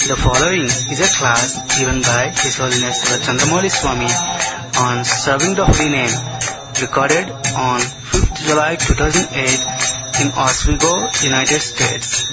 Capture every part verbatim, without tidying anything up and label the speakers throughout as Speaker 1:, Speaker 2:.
Speaker 1: The following is a class given by His Holiness Sri Chandramouli Swami on serving the Holy Name, recorded on fifth July two thousand eight in Oswego, United States.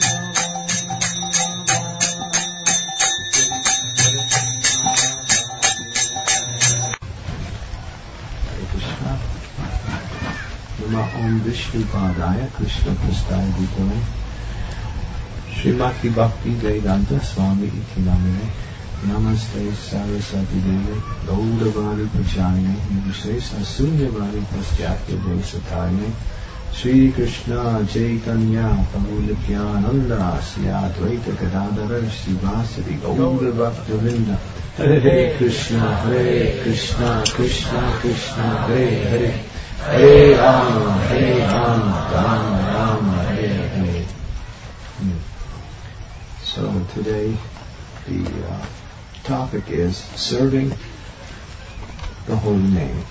Speaker 2: Om Vishnu Padaya Krishna Prasthaya Bhutale Srimati Bhakti Vedanta Swami Iti Namine Namaste Saraswati Devi Gaudavani Pachayane Namaste Sasunyavani Paschatya Desatayane Sri Krishna Chaitanya Prabhu Nityananda Sri Advaita Gadadhara Srivasadi Gaura Bhaktavinda Hare Krishna Hare Krishna Krishna Krishna Hare Hare Hare Rama, Hare Rama, Rama Rama, Hare Hare. Hmm. So today the uh, topic is serving the Holy Name.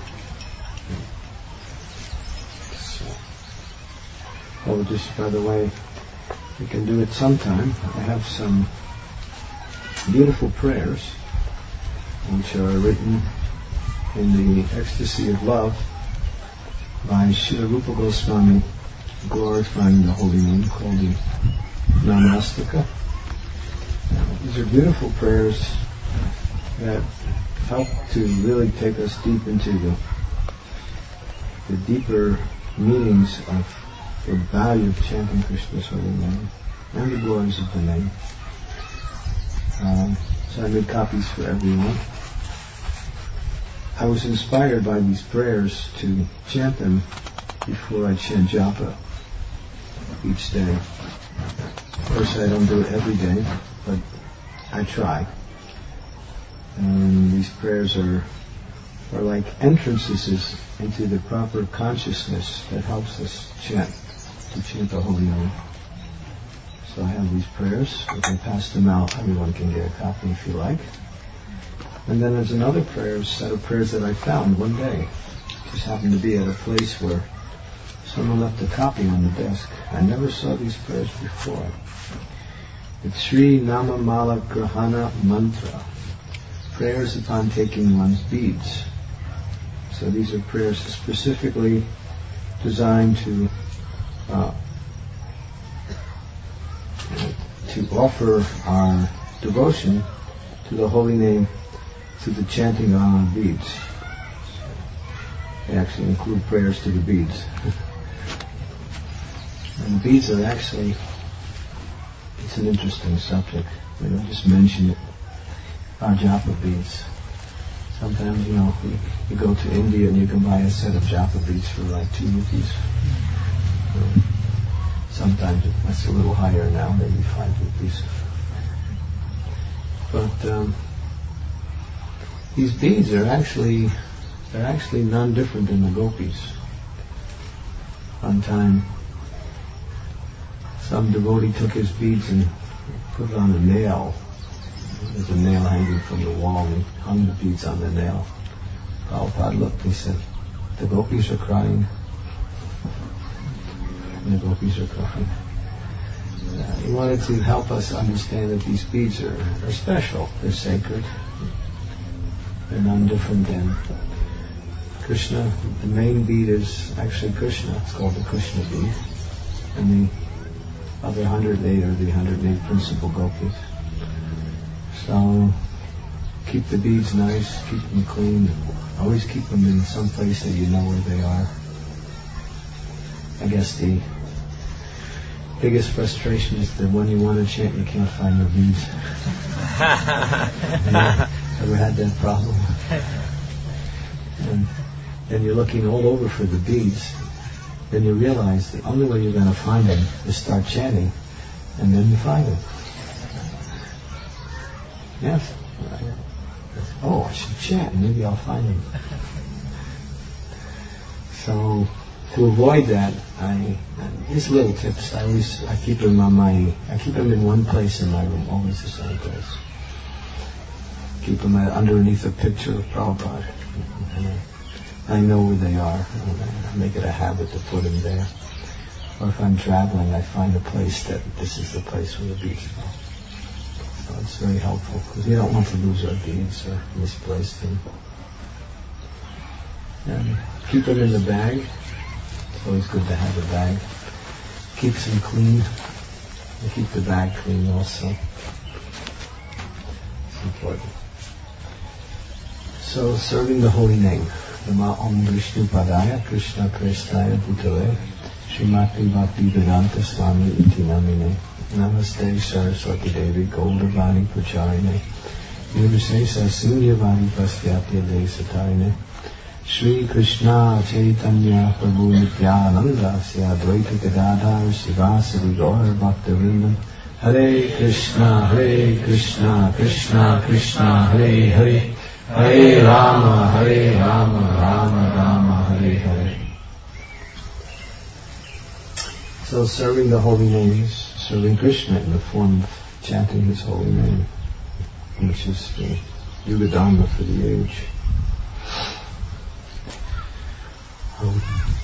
Speaker 2: So, oh, just by the way, we can do it sometime. I have some beautiful prayers which are written in the Ecstasy of Love by Srila Rupa Goswami, glorifying the Holy Name, called the Namastika. These are beautiful prayers that help to really take us deep into the, the deeper meanings of the value of chanting Krishna's holy name and the glories of the name. Um, so I made copies for everyone. I was inspired by these prayers to chant them before I chant japa each day. Of course, I don't do it every day, but I try. And these prayers are are like entrances into the proper consciousness that helps us chant, to chant the holy name. So I have these prayers. I can pass them out. Everyone can get a copy if you like. And then there's another prayer, set of prayers that I found one day. Just happened to be at a place where someone left a copy on the desk. I never saw these prayers before. It's Sri Nama Mala Grahana Mantra, prayers upon taking one's beads. So these are prayers specifically designed to uh, to offer our devotion to the holy name through the chanting on our beads. They actually include prayers to the beads. And the beads are actually, it's an interesting subject. We don't just mention it. Our japa beads. Sometimes, you know, you, you go to India and you can buy a set of japa beads for like two rupees. Um, sometimes that's a little higher now, maybe five rupees. But um, these beads are actually, they're actually none different than the gopis. One time, some devotee took his beads and put it on a nail. There's a nail hanging from the wall, and he hung the beads on the nail. Prabhupada looked, he said, the gopis are crying. And the gopis are crying. Uh, he wanted to help us understand that these beads are, are special, they're sacred. They're none different than Krishna. The main bead is actually Krishna. It's called the Krishna bead. And the other one hundred eight are the one hundred eight principal gopis. So keep the beads nice, keep them clean. Always keep them in some place that you know where they are. I guess the biggest frustration is that when you want to chant, you can't find your beads. Ever had that problem? And then you're looking all over for the beads. Then you realize the only way you're going to find them is start chanting, and then you find them. Yes. Oh, I should chant, maybe I'll find them. So to avoid that, I these little tips. I always I keep them on my I keep them in one place in my room, always the same place. Keep them underneath a picture of Prabhupada. I know where they are. I make it a habit to put them there. Or if I'm traveling, I find a place that this is the place where the beads are. So it's very helpful because we don't want to lose our beads or misplace them. And keep them in the bag. It's always good to have a bag. Keeps them clean. And keep the bag clean also. It's important. So serving the holy name. Nama Om Vishnu Padaya Krishna Krishnaya Bhutale Srimati Bhakti Vedanta Swami Iti Namine Namaste Saraswati Devi Goldavani Pracharine Nirvise Sasunyavani Pasyatya Desatarine Shri Krishna Chaitanya Prabhu Nityananda Sya Advaita Gadadhar Sivasari Gaur Bhaktivinoda Hare Krishna Hare Krishna Krishna Krishna Hare Hare Hare Rama, Hare Rama, Rama Rama, Hare Hare. So serving the holy names, serving Krishna in the form of chanting His holy name, which is the Yuga Dharma for the age. Um,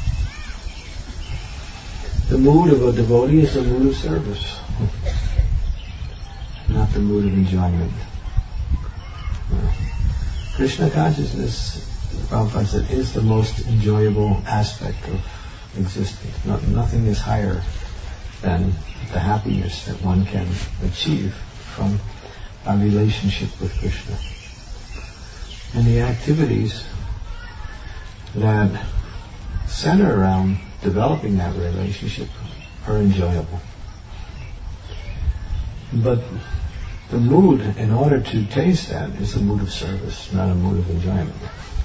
Speaker 2: the mood of a devotee is the mood of service, not the mood of enjoyment. No. Krishna consciousness, Prabhupada said, is the most enjoyable aspect of existence. No, nothing is higher than the happiness that one can achieve from our relationship with Krishna. And the activities that center around developing that relationship are enjoyable. But the mood, in order to taste that, is a mood of service, not a mood of enjoyment.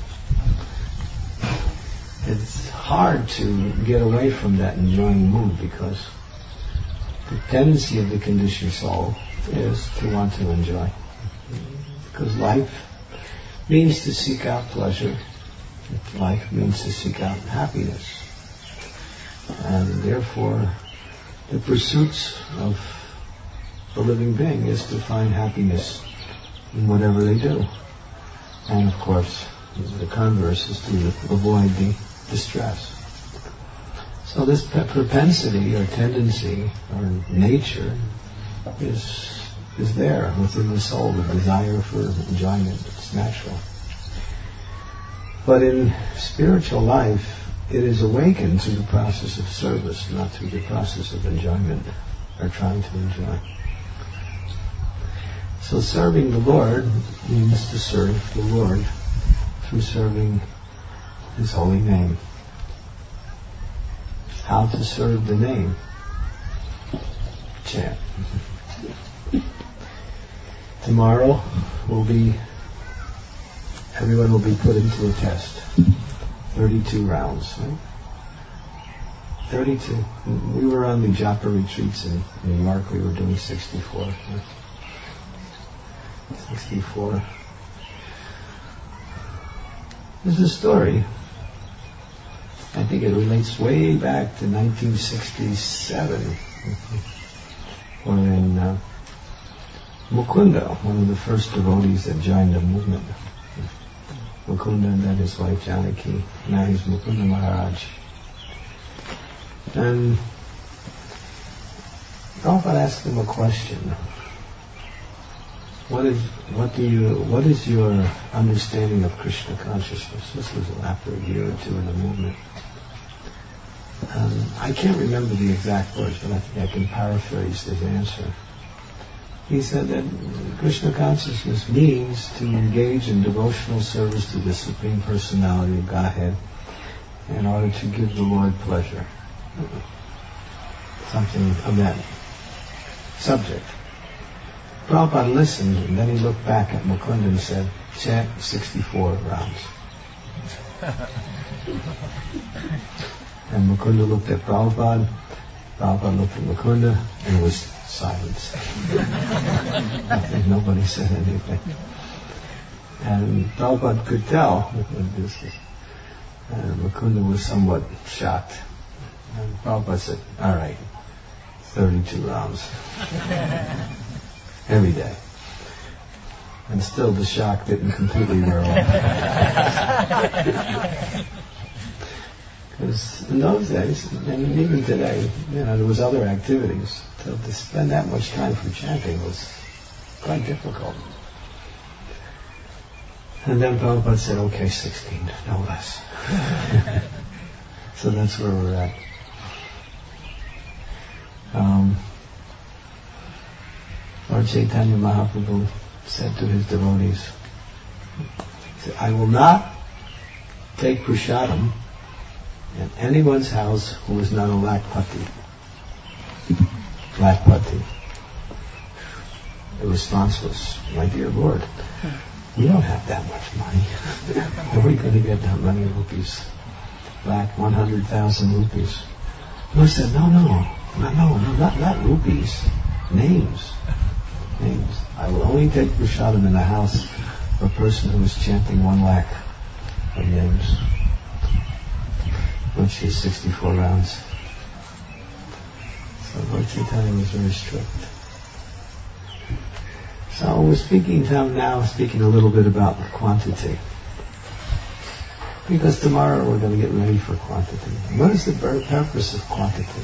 Speaker 2: It's hard to get away from that enjoying mood because the tendency of the conditioned soul is to want to enjoy. Because life means to seek out pleasure. Life means to seek out happiness. And therefore, the pursuits of the living being is to find happiness in whatever they do. And of course, the converse is to avoid the distress. So this propensity or tendency or nature is is there within the soul, the desire for enjoyment. It's natural. But in spiritual life, it is awakened through the process of service, not through the process of enjoyment or trying to enjoy. So serving the Lord means to serve the Lord through serving His holy name. How to serve the name? Chant. Tomorrow will be, everyone will be put into a test. thirty-two rounds. Right? thirty-two. We were on the Japa retreats in New York. We were doing sixty-four. Right? sixty-four. There's a story. I think it relates way back to nineteen sixty-seven. When in uh, Mukunda, one of the first devotees that joined the movement. Mukunda and then his wife Janaki. Now he's Mukunda Maharaj. And Prabhupada asked him a question. What is what do you what is your understanding of Krishna consciousness? This was after a year or two in the movement. Um, I can't remember the exact words, but I think I can paraphrase his answer. He said that Krishna consciousness means to engage in devotional service to the Supreme Personality of Godhead in order to give the Lord pleasure. Something of that subject. Prabhupada listened, and then he looked back at Mukunda and said, chant sixty-four rounds. And Mukunda looked at Prabhupada, Prabhupada looked at Mukunda, and it was silence. I think nobody said anything. And Prabhupada could tell that this is, and Mukunda was somewhat shocked. And Prabhupada said, all right, thirty-two rounds. Every day. And still the shock didn't completely wear off. Because in those days, and even today, you know, there was other activities. So to spend that much time for chanting was quite difficult. And then Prabhupada said, okay, sixteen, no less. So that's where we're at. Um, Lord Chaitanya Mahaprabhu said to his devotees, said, I will not take prasadam in anyone's house who is not a lakpati. Lakpati. The response was, my dear Lord, we don't have that much money. Where are we going to get that many rupees? Lakh, one hundred thousand rupees. Lord said, no, no, no, no, no, not, not rupees. Names. Names. I will only take prasadam in the house of a person who is chanting one lakh of names, which is sixty-four rounds. So Lord Chaitanya was very strict. So we're speaking now, speaking a little bit about quantity. Because tomorrow we're going to get ready for quantity. What is the purpose of quantity?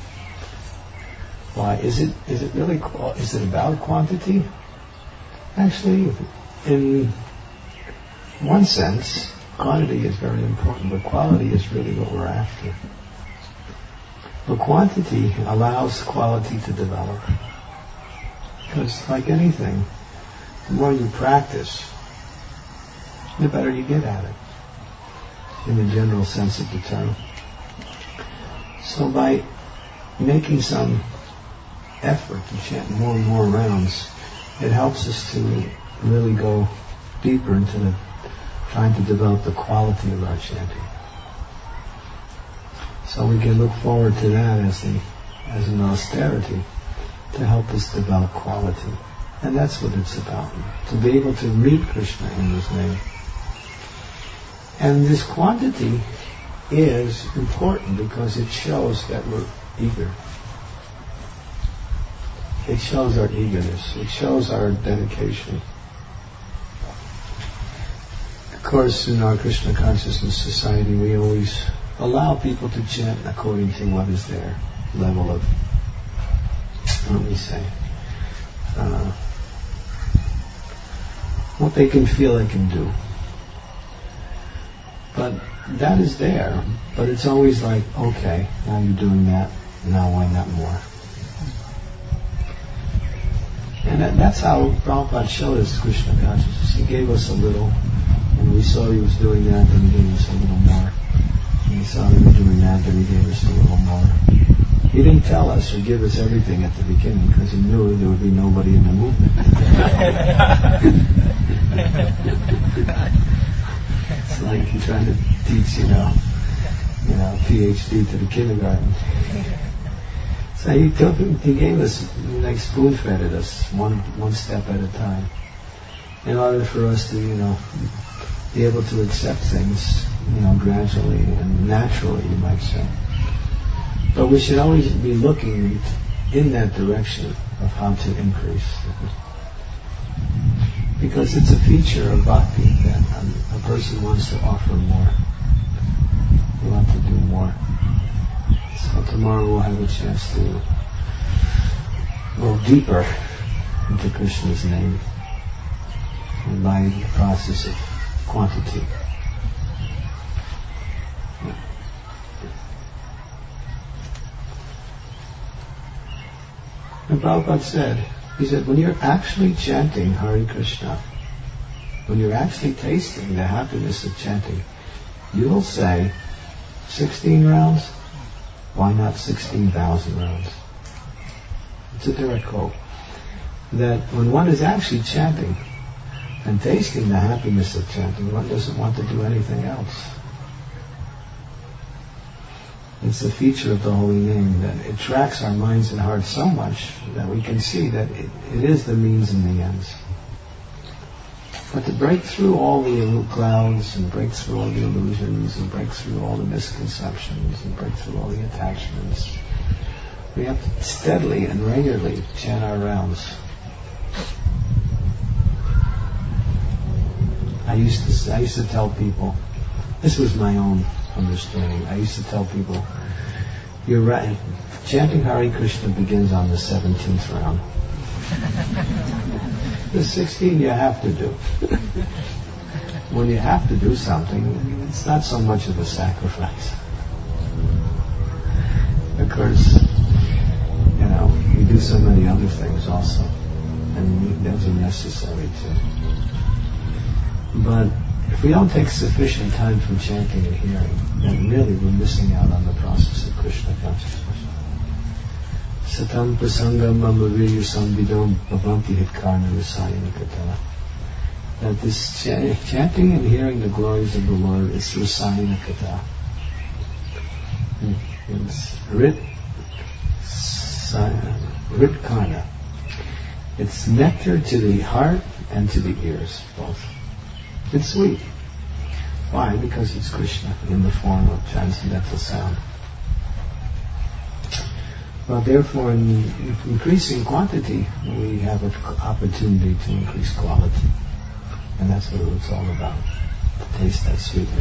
Speaker 2: Why is it? Is it really? Is it about quantity? Actually, in one sense, quantity is very important, but quality is really what we're after. But quantity allows quality to develop. Because, like anything, the more you practice, the better you get at it, in the general sense of the term. So by making some effort to chant more and more rounds, it helps us to really go deeper into the trying to develop the quality of our chanting. So we can look forward to that as the as an austerity to help us develop quality. And that's what it's about, to be able to meet Krishna in His name. And this quantity is important because it shows that we're eager. It shows our eagerness. It shows our dedication. Of course, in our Krishna Consciousness Society, we always allow people to chant according to what is their level of, let me say, uh, what they can feel they can do. But that is there. But it's always like, okay, now you're doing that, now why not more? And that, that's how Prabhupada showed us Krishna consciousness. He gave us a little, and we saw He was doing that, then He gave us a little more. And we saw He was doing that, then He gave us a little more. He didn't tell us or give us everything at the beginning because He knew there would be nobody in the movement. It's like He tried to teach, you know, you know, PhD to the kindergarten. So He took, He gave us, like spoon-fed us, one one step at a time, in order for us to, you know, be able to accept things, you know, gradually and naturally, you might say. But we should always be looking in that direction of how to increase. Because it's a feature of bhakti that a, a person wants to offer more. They want to do more. So tomorrow we'll have a chance to go deeper into Krishna's name and by the process of quantity. And Prabhupada said, he said, when you're actually chanting Hare Krishna, when you're actually tasting the happiness of chanting, you'll say, sixteen rounds? Why not sixteen thousand rounds? It's a direct quote. That when one is actually chanting and tasting the happiness of chanting, one doesn't want to do anything else. It's a feature of the holy name that it attracts our minds and hearts so much that we can see that it, it is the means and the ends. But to break through all the clouds and break through all the illusions and break through all the misconceptions and break through all the attachments, we have to steadily and regularly chant our rounds. I used to I used to tell people, this was my own understanding. I used to tell people, you're right, chanting Hare Krishna begins on the seventeenth round. The sixteen you have to do. When you have to do something, it's not so much of a sacrifice. Of course, you know, we do so many other things also, and those are necessary too. But if we don't take sufficient time for chanting and hearing, then really we're missing out on the process of Krishna consciousness. Satam prasangam mamavirya samvidam bhavanti hitkarna rasayana kata. That this ch- chanting and hearing the glories of the Lord is rasayana kata. It's rit, rit karna. It's nectar to the heart and to the ears, both. It's sweet. Why? Because it's Krishna in the form of transcendental sound. Well, therefore, in increasing quantity, we have an opportunity to increase quality. And that's what it's all about, to taste that sweetness.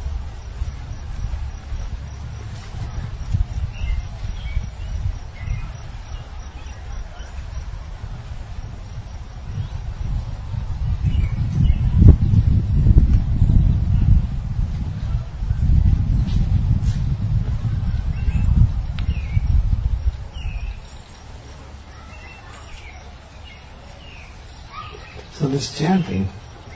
Speaker 2: So this chanting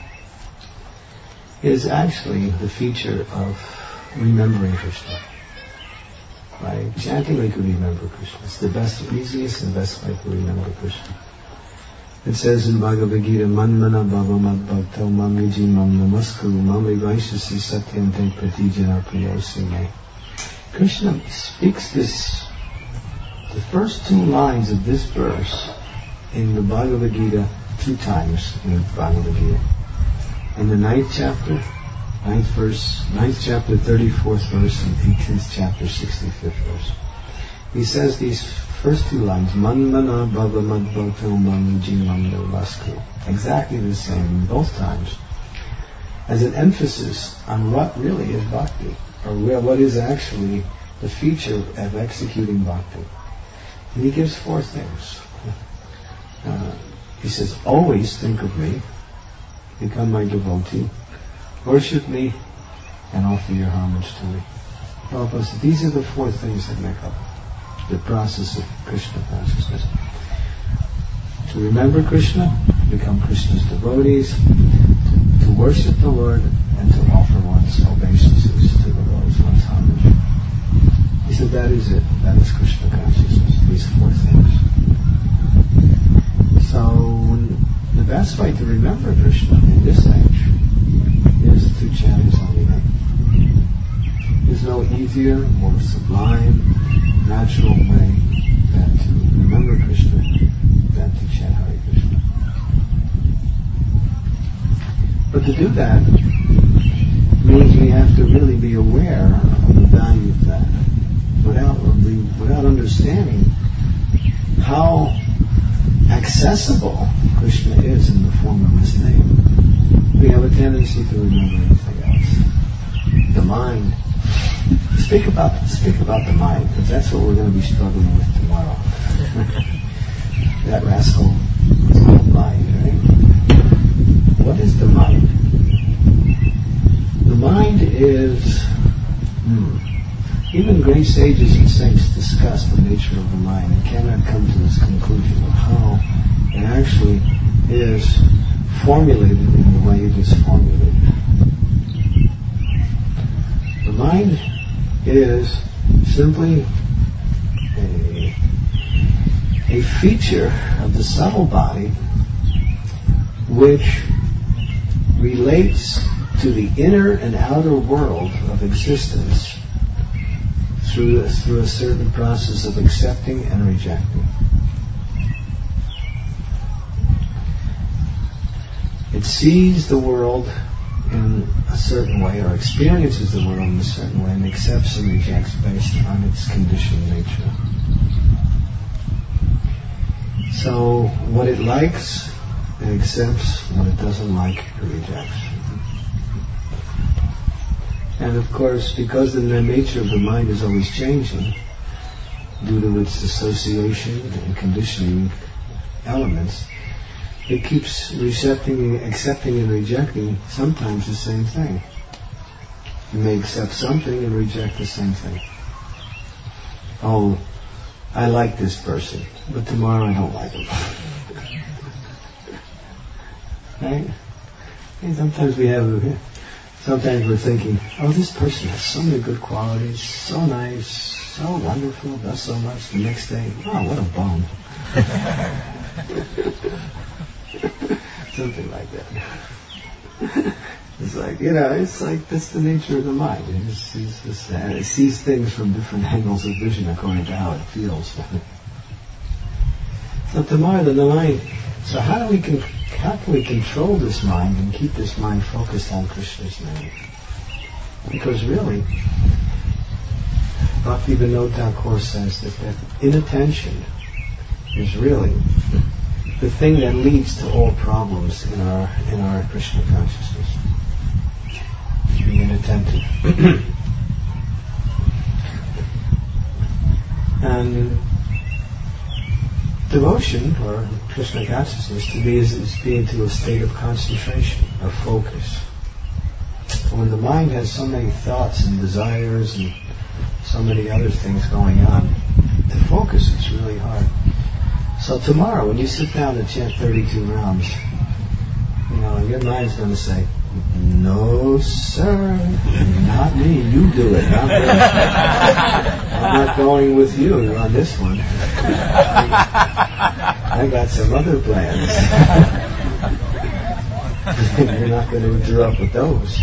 Speaker 2: is actually the feature of remembering Krishna. By chanting we can remember Krishna. It's the best, easiest and best way to remember Krishna. It says in Bhagavad Gita, Manmana Bhava Madbhakto Mamiji Mam Namaskuru Mami Vaishasi Satyante Pratijana Priyosime. Krishna speaks this, the first two lines of this verse in the Bhagavad Gita two times in the Bhagavad Gita. In the ninth chapter, ninth verse, ninth chapter, thirty-fourth verse, and eighteenth chapter, sixty-fifth verse. He says these first two lines, Manmana Bhava Madbhakto Mamiji Mam Namaskuru, exactly the same both times, as an emphasis on what really is bhakti, or what is actually the feature of executing bhakti. And he gives four things. Uh, He says, always think of me, become my devotee, worship me, and offer your homage to me. Prabhupada said, these are the four things that make up the process of Krishna consciousness. To remember Krishna, become Krishna's devotees, to, to worship the Lord, and to offer one's obeisances to the Lord's one's homage. He said, that is it. That is Krishna consciousness, these four things. So, the best way to remember Krishna in this age is to chant His holy name. There's no easier, more sublime, natural way than to remember Krishna than to chant Hare Krishna. But to do that means we have to really be aware of the value of that, without without understanding how accessible Krishna is in the form of His name. We have a tendency to remember anything else. The mind. Speak about speak about the mind, because that's what we're going to be struggling with tomorrow. That rascal is called mind, right? What is the mind? The mind is hmm, even great sages and saints discuss the nature of the mind and cannot come to this conclusion of how it actually is formulated in the way it is formulated. The mind is simply a, a feature of the subtle body which relates to the inner and outer world of existence through, through a certain process of accepting and rejecting. It sees the world in a certain way, or experiences the world in a certain way, and accepts and rejects based on its conditioned nature. So, what it likes, it accepts. What it doesn't like, it rejects. And of course, because the nature of the mind is always changing, due to its association and conditioning elements, it keeps rejecting, accepting and rejecting sometimes the same thing. You may accept something and reject the same thing. Oh, I like this person, but tomorrow I don't like him. Right? And sometimes we have, sometimes we're thinking, oh, this person has so many good qualities, so nice, so wonderful, does so much. The next day, oh, what a bum. Something like that. It's like, you know, it's like, that's the nature of the mind. It, just, it's just, uh, it sees things from different angles of vision according to how it feels. So tomorrow, the mind, so how do we con- how can we control this mind and keep this mind focused on Krishna's name? Because really, Bhaktivinoda Thakur says that, that inattention is really the thing that leads to all problems in our in our Krishna consciousness. Being inattentive. And devotion, or Krishna consciousness, to me is, is being to a state of concentration, of focus. When the mind has so many thoughts and desires and so many other things going on, to focus it's really hard. So tomorrow, when you sit down to chant thirty-two rounds, you know, your mind's going to say, no, sir, not me. You do it, not me. I'm not going with you on this one. I got some other plans. You're not going to interrupt with those.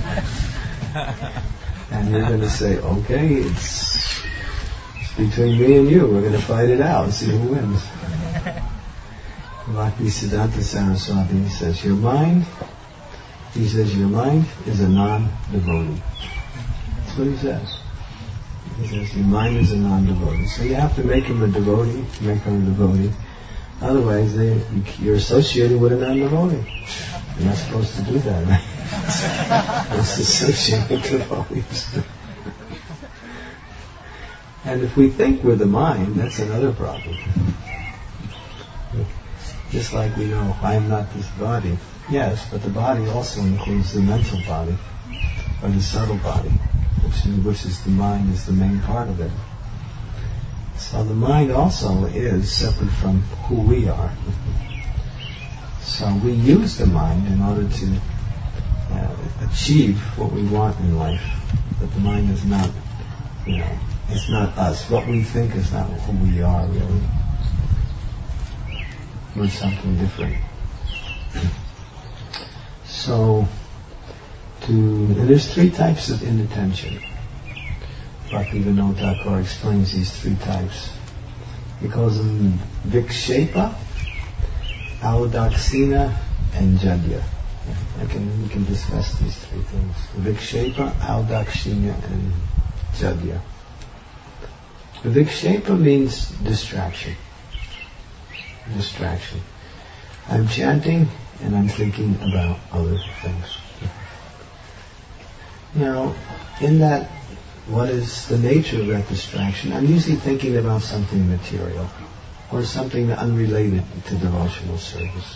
Speaker 2: And you're going to say, okay, it's, it's between me and you. We're going to fight it out and see who wins. Bhaktisiddhanta Saraswati says, your mind, he says, your mind is a non-devotee. That's what he says. He says, your mind is a non-devotee. So you have to make him a devotee, make him a devotee. Otherwise, they, you're associated with a non-devotee. You're not supposed to do that, right? You're supposed to associate with devotees. And if we think we're the mind, that's another problem. Just like we know, I am not this body. Yes, but the body also includes the mental body, or the subtle body, which, which is the mind, is the main part of it. So the mind also is separate from who we are. So we use the mind in order to uh, achieve what we want in life. But the mind is not, you know, it's not us. What we think is not who we are, really. We're something different. So, to and there's three types of inattention. Bhaktivinoda Thakur explains these three types. He calls them vikshepa, audaksina, and jadya. I can we can discuss these three things: vikshepa, audaksina, and jadya. Vikshepa means distraction. Distraction. I'm chanting and I'm thinking about other things. Now, in that, what is the nature of that distraction? I'm usually thinking about something material or something unrelated to devotional service.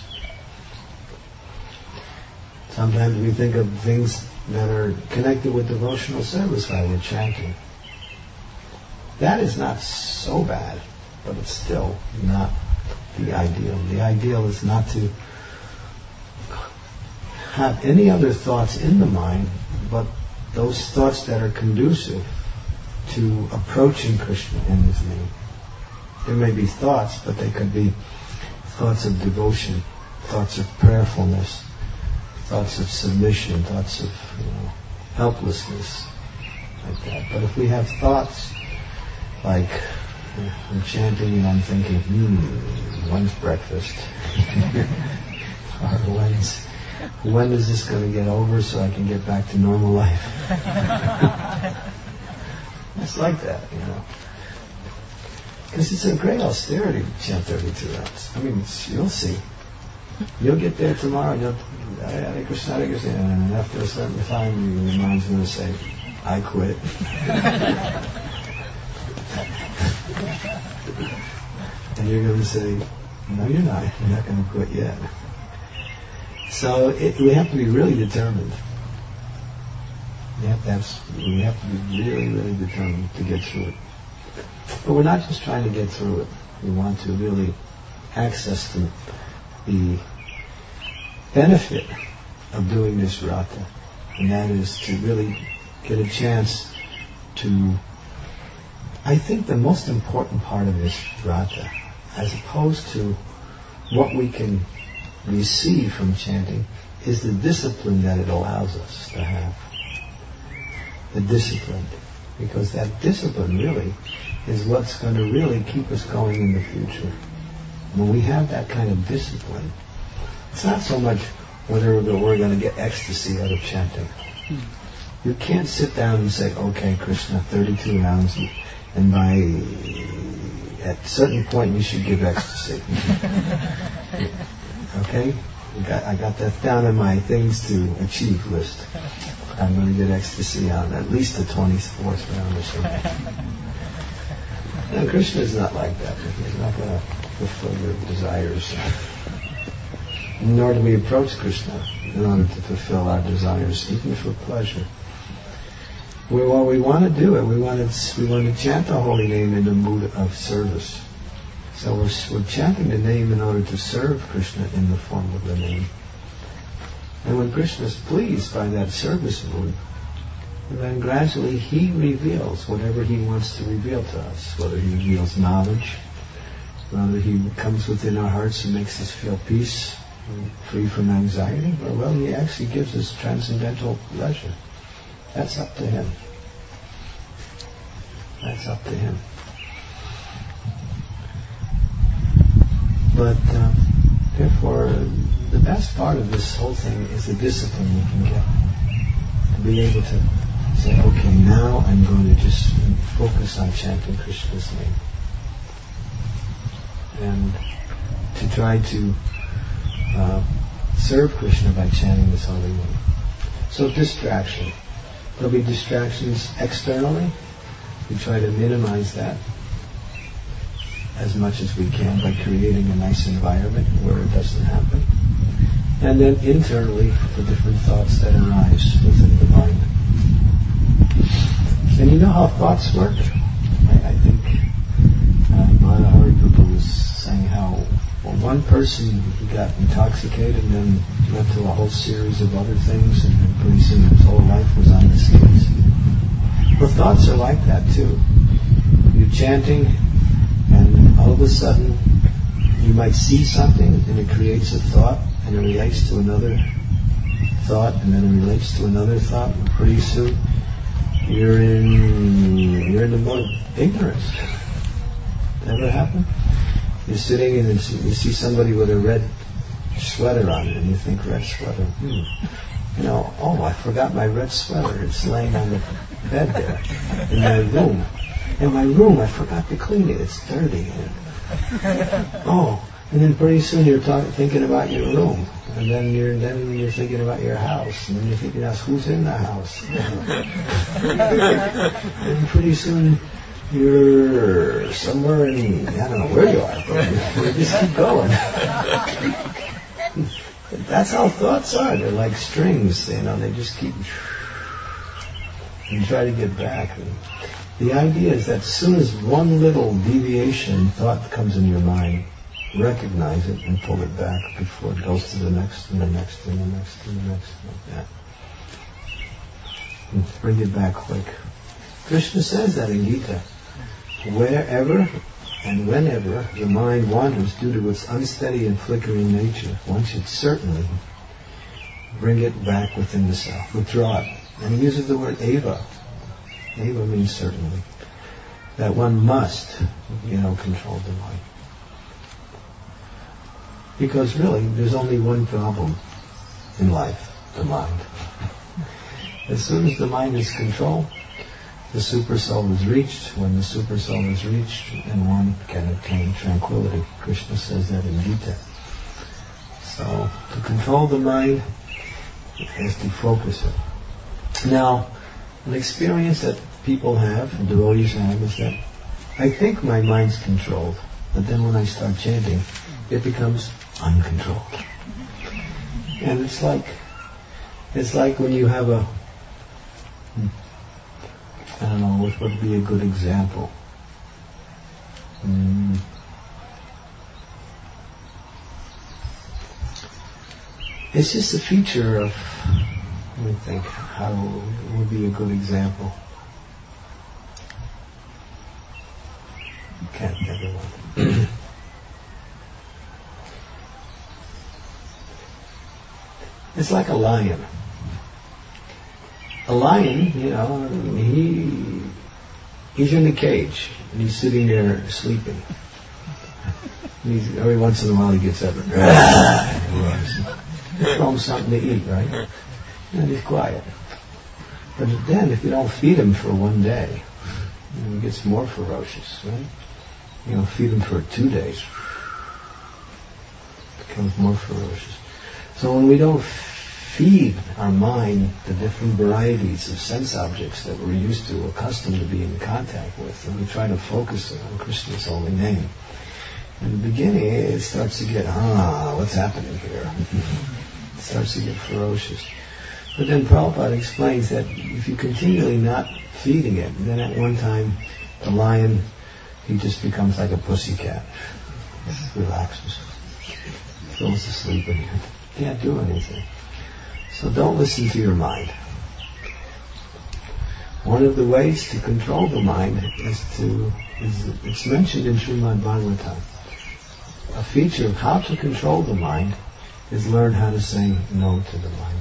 Speaker 2: Sometimes we think of things that are connected with devotional service while we're chanting. That is not so bad, but it's still not the ideal. The ideal is not to have any other thoughts in the mind, but those thoughts that are conducive to approaching Krishna in His name. There may be thoughts, but they could be thoughts of devotion, thoughts of prayerfulness, thoughts of submission, thoughts of, you know, helplessness, like that. But if we have thoughts like, I'm chanting and I'm thinking, hmm, when's breakfast? Or when's, when is this going to get over so I can get back to normal life? It's like that, you know. Because it's a great austerity to chant thirty-two rounds. I mean, it's, you'll see. You'll get there tomorrow and you'll, Hare Krishna, Hare Krishna, and after a certain time your mind's going to say, I quit. And you're going to say, No, you're not. You're not going to quit yet. So it, we have to be really determined. We have to have, we have to be really, really determined to get through it. But we're not just trying to get through it. We want to really access the, the benefit of doing this vrata. And that is to really get a chance to... I think the most important part of this vrata, as opposed to what we can receive from chanting, is the discipline that it allows us to have. The discipline. Because that discipline really is what's going to really keep us going in the future. When we have that kind of discipline, it's not so much whether we're going to get ecstasy out of chanting. You can't sit down and say, okay, Krishna, thirty-two rounds, and by at a certain point you should give ecstasy. Okay? I got, I got that down on my things to achieve list. I'm going to get ecstasy on at least the twenty-fourth round or something. Now, Krishna is not like that. He's not going to fulfill your desires. Nor do we approach Krishna in order to fulfill our desires, even for pleasure. We, well, we want to do it. We want to, we want to chant the holy name in the mood of service. So we're, we're chanting the name in order to serve Krishna in the form of the name. And when Krishna is pleased by that service mood, then gradually he reveals whatever he wants to reveal to us. Whether he reveals knowledge, whether he comes within our hearts and makes us feel peace, free from anxiety, or well, he actually gives us transcendental pleasure. That's up to him. That's up to him. But uh, therefore, the best part of this whole thing is the discipline you can get. To be able to say, okay, now I'm going to just focus on chanting Krishna's name. And to try to uh, serve Krishna by chanting this holy name. So distraction. There'll be distractions externally. We try to minimize that as much as we can by creating a nice environment where it doesn't happen. And then internally, the different thoughts that arise within the mind. And you know how thoughts work? I, I think uh, Manahari Prabhu was saying how well, one person he got intoxicated and then went to a whole series of other things, and then pretty soon his whole life was on the skates. Well, thoughts are like that too. You're chanting, and all of a sudden you might see something, and it creates a thought, and it relates to another thought, and then it relates to another thought, and pretty soon you're in you're in the mode of ignorance. Ever happen? You're sitting and you see somebody with a red sweater on, and you think, red sweater, hmm. You know, oh, I forgot my red sweater. It's laying on the bed there in my room. In my room, I forgot to clean it. It's dirty. Oh, and then pretty soon you're talk, thinking about your room, and then you're then you're thinking about your house, and then you're thinking, who's in the house? And pretty soon you're somewhere in, I don't know where you are, but you just keep going. That's how thoughts are. They're like strings, you know, they just keep, and try to get back. And the idea is that as soon as one little deviation thought comes in your mind, recognize it and pull it back before it goes to the next and the next and the next and the next, like that. And bring it back quick. Krishna says that in Gita. Wherever and whenever the mind wanders due to its unsteady and flickering nature, one should certainly bring it back within the self, withdraw it. And he uses the word eva. Eva means certainly. That one must, you know, control the mind. Because really, there's only one problem in life, the mind. As soon as the mind is controlled, the super soul is reached. When the super soul is reached, then one can attain tranquility. Krishna says that in Gita. So, to control the mind is to focus it. Now, an experience that people have, and devotees have, is that I think my mind's controlled, but then when I start chanting, it becomes uncontrolled. And it's like, it's like when you have a, I don't know, what would be a good example? Mm. It's just a feature of, let me think, how would be a good example? Can't think of one. It's like a lion. A lion, you know, he he's in the cage and he's sitting there sleeping. He's, every once in a while he gets up and throw him something to eat, right? And he's quiet. But then, if you don't feed him for one day, you know, he gets more ferocious, right? You know, feed him for two days, becomes more ferocious. So when we don't feed our mind the different varieties of sense objects that we're used to, accustomed to being in contact with, and we try to focus on Krishna's holy name, in the beginning it starts to get, ah, what's happening here? It starts to get ferocious. But then Prabhupada explains that if you continually not feeding it, then at one time the lion, he just becomes like a pussycat. Just relaxes, falls asleep, and you can't do anything. So don't listen to your mind. One of the ways to control the mind is to, is, it's mentioned in Srimad Bhagavatam. A feature of how to control the mind is learn how to say no to the mind.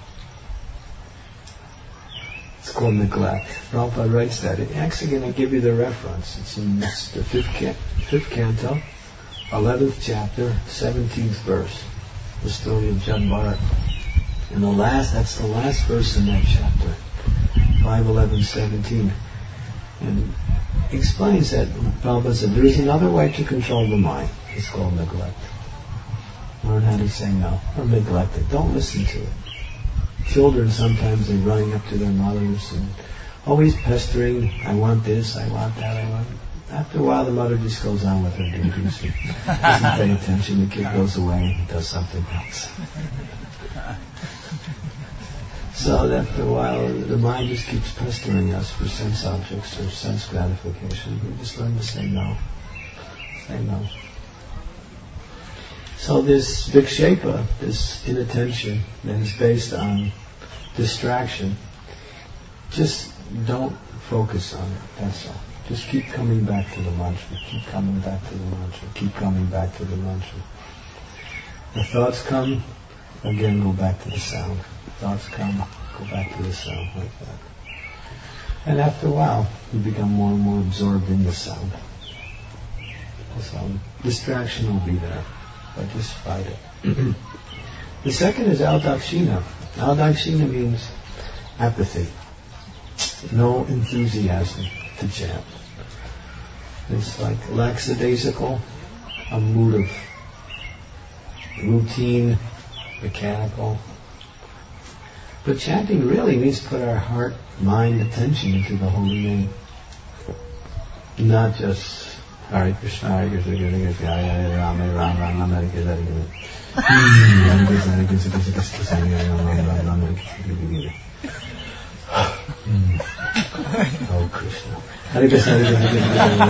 Speaker 2: It's called neglect. Prabhupada writes that. It's actually going to give you the reference. It's in it's the fifth, can, fifth canto, eleventh chapter, seventeenth verse. The story of Jad Bharat. And the last, that's the last verse in that chapter, five eleven seventeen. And he explains that Prabhupada said there is another way to control the mind. It's called neglect. Learn how to say no, or neglect it. Don't listen to it. Children sometimes they're running up to their mothers and always pestering, I want this, I want that, I want... After a while the mother just goes on with her duties. She doesn't pay attention, the kid goes away and does something else. So after a while the mind just keeps pestering us for sense objects or sense gratification. We just learn to say no. Say no. So this vikshepa, this inattention that is based on distraction, just don't focus on it, that's all. Just keep coming back to the mantra, keep coming back to the mantra, keep coming back to the mantra. The thoughts come, again go back to the sound. Thoughts come, go back to the sound, like that. And after a while, you become more and more absorbed in the sound. So distraction will be there. But just fight it. The second is aldakshina. Aldakshina means apathy. No enthusiasm to chant. It's like lackadaisical, a mood of routine, mechanical. But chanting really means to put our heart, mind, attention into the holy name. Not just Hare Krishna, Hare Krishna, Hare Krishna, Hare Rama, Hare Rama, Rama, Hare Krishna, Hare Krishna, Hare Krishna, Hare Krishna, Hare Rama, Hare Rama, Hare Krishna. Oh Krishna, Hare Krishna, Hare Krishna,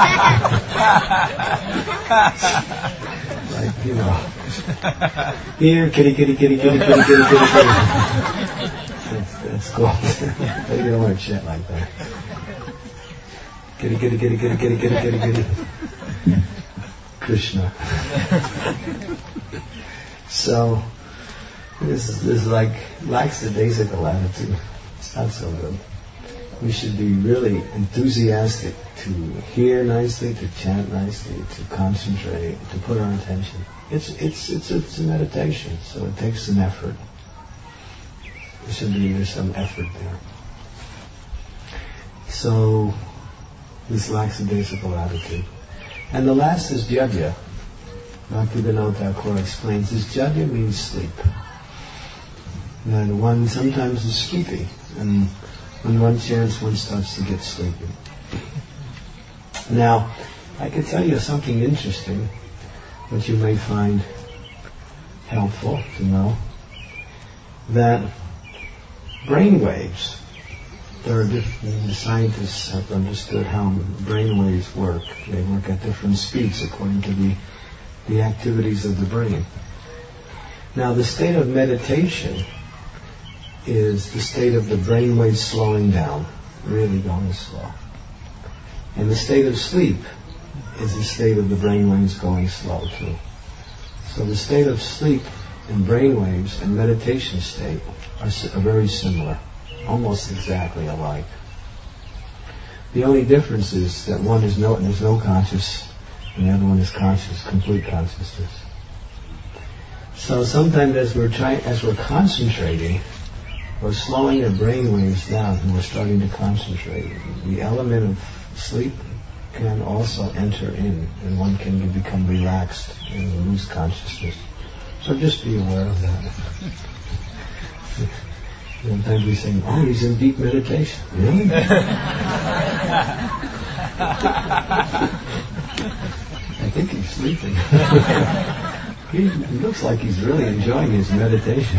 Speaker 2: like you know, here, kitty, kitty, kitty, kitty, kitty, kitty, kitty, kitty. That's that's cool. You don't want to chant like that. Kitty, kitty, kitty, kitty, kitty, kitty, kitty, kitty. Krishna. So, this is, this is like, lackadaisical attitude. It's not so good. We should be really enthusiastic to hear nicely, to chant nicely, to concentrate, to put our attention. It's, it's, it's, it's a meditation, so it takes some effort. There should be there's some effort there. So, this lackadaisical attitude. And the last is jadya. Bhaktivinoda Thakur explains this jadya means sleep. And one sometimes is sleepy, and when one chants, one starts to get sleepy. Now, I can tell you something interesting. But you may find helpful to know that brain waves, there are different, the scientists have understood how brain waves work. They work at different speeds according to the, the activities of the brain. Now, the state of meditation is the state of the brain waves slowing down, really going slow. And the state of sleep is the state of the brain waves going slow too. So the state of sleep and brain waves and meditation state are, are very similar, almost exactly alike. The only difference is that one is no, there's no conscious, and the other one is conscious, complete consciousness. So sometimes as we're trying, as we're concentrating, we're slowing the brain waves down and we're starting to concentrate. The element of sleep can also enter in, and one can become relaxed and lose consciousness. So just be aware of that. Sometimes we say, oh, he's in deep meditation. Really? I think he's sleeping. he, he looks like he's really enjoying his meditation.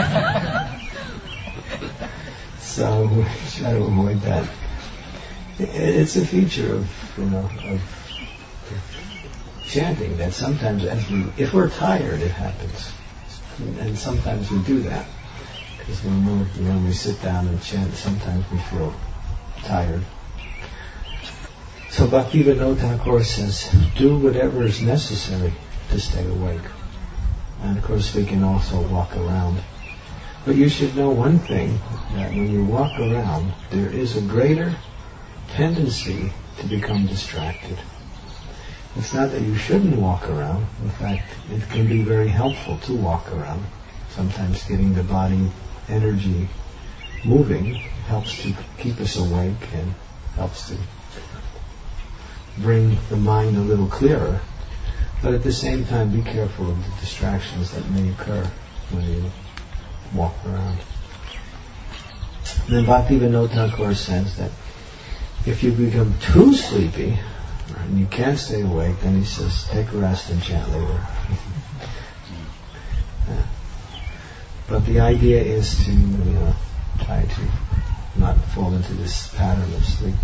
Speaker 2: So we try to avoid that. It's a feature of, you know, of chanting that sometimes, as we, if we're tired, it happens, and sometimes we do that because when we when we sit down and chant, sometimes we feel tired. So Bhaktivinoda Thakur says, do whatever is necessary to stay awake, and of course we can also walk around. But you should know one thing, that when you walk around, there is a greater tendency to become distracted. It's not that you shouldn't walk around. In fact, it can be very helpful to walk around. Sometimes getting the body energy moving helps to keep us awake and helps to bring the mind a little clearer. But at the same time, be careful of the distractions that may occur when you walk around. And then Bhaktivinoda Thakur says that if you become too sleepy and you can't stay awake, then he says, take a rest and chant later. Yeah. But the idea is to, you know, try to not fall into this pattern of sleep.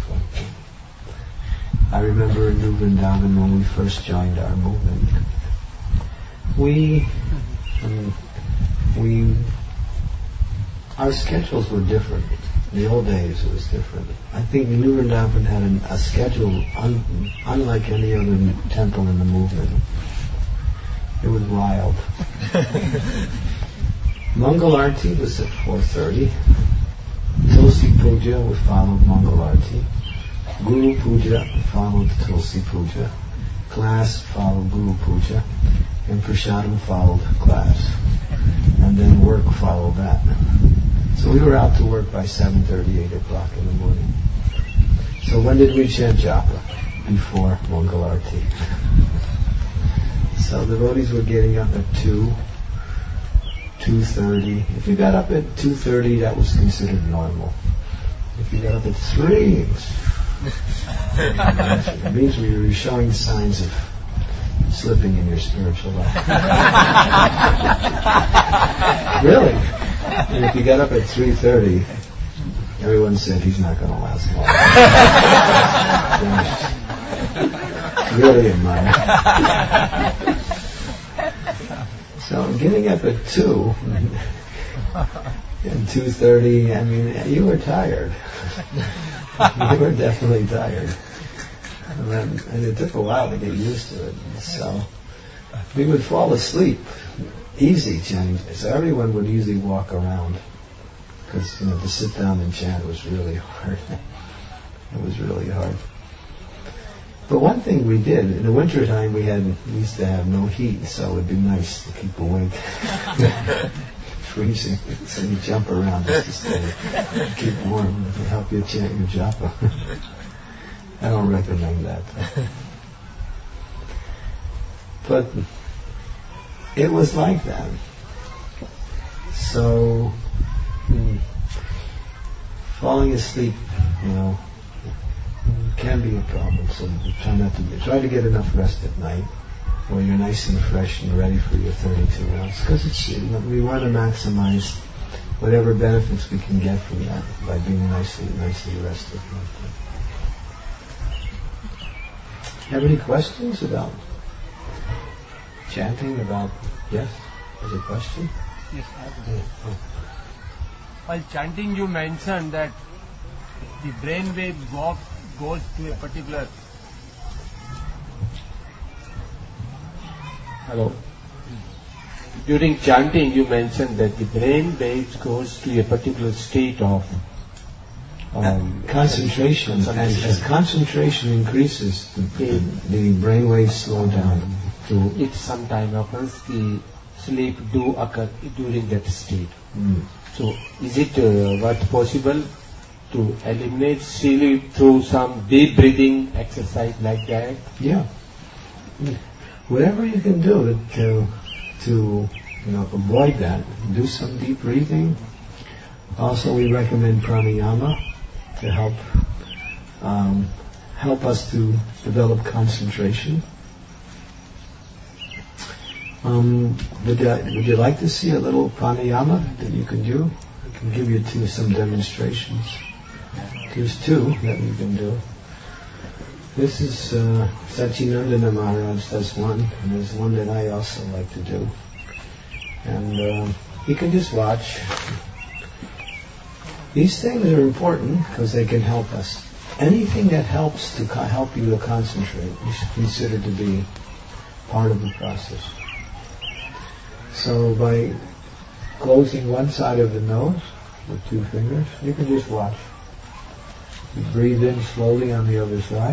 Speaker 2: I remember in New Vrindavan when we first joined our movement, we, I mean, we, our schedules were different. In the old days it was different. I think New Vrindavan had an, a schedule un, unlike any other temple in the movement. It was wild. Mangal Arati was at four thirty. Tulsi Puja was followed Mangal Arati. Guru Puja followed Tulsi Puja. Class followed Guru Puja. And Prasadam followed class. And then work followed that. So we were out to work by seven thirty, eight o'clock in the morning. So when did we chant japa? Before Mangal Arati. So the devotees were getting up at two, two thirty. If you got up at two thirty, that was considered normal. If you got up at three, it, was, it means we were showing signs of slipping in your spiritual life. Really? And if you got up at three thirty, everyone said he's not going to last long. Really admire. So getting up at two and two thirty, I mean, you were tired. You were definitely tired. And, then, and it took a while to get used to it. So we would fall asleep. Easy chanting. So everyone would usually walk around because, you know, to sit down and chant was really hard. It was really hard. But one thing we did, in the wintertime we had we used to have no heat, so it would be nice to keep awake. Freezing. So you jump around just to stay, keep warm. It will help you chant your japa. I don't recommend that. But it was like that. So, hmm, falling asleep, you know, can be a problem. So try not to try to get enough rest at night, where you're nice and fresh and ready for your thirty-two rounds. Because it's, we want to maximize whatever benefits we can get from that by being nicely, nicely rested. Have any questions about chanting? About yes, is a question?
Speaker 3: Yes, I have a question. While chanting, you mentioned that the brain wave walk goes to a particular.
Speaker 4: Hello. During chanting, you mentioned that the brain waves goes to a particular state of um,
Speaker 2: concentration. concentration. As, as concentration increases, the, the, the brain waves slow down.
Speaker 4: So it sometimes occurs, the sleep do occur during that state.
Speaker 2: Mm.
Speaker 4: So is it uh, what possible to eliminate sleep through some deep breathing exercise like that?
Speaker 2: Yeah. Whatever you can do to to you know avoid that, do some deep breathing. Also, we recommend pranayama to help um, help us to develop concentration. Um, would, uh, would you like to see a little pranayama that you can do? I can give you two, some demonstrations. There's two that we can do. This is uh, Satchidananda Maharaj does one, and there's one that I also like to do. And uh, you can just watch. These things are important because they can help us. Anything that helps to co- help you to concentrate, you should consider to be part of the process. So by closing one side of the nose with two fingers, you can just watch. You breathe in slowly on the other side.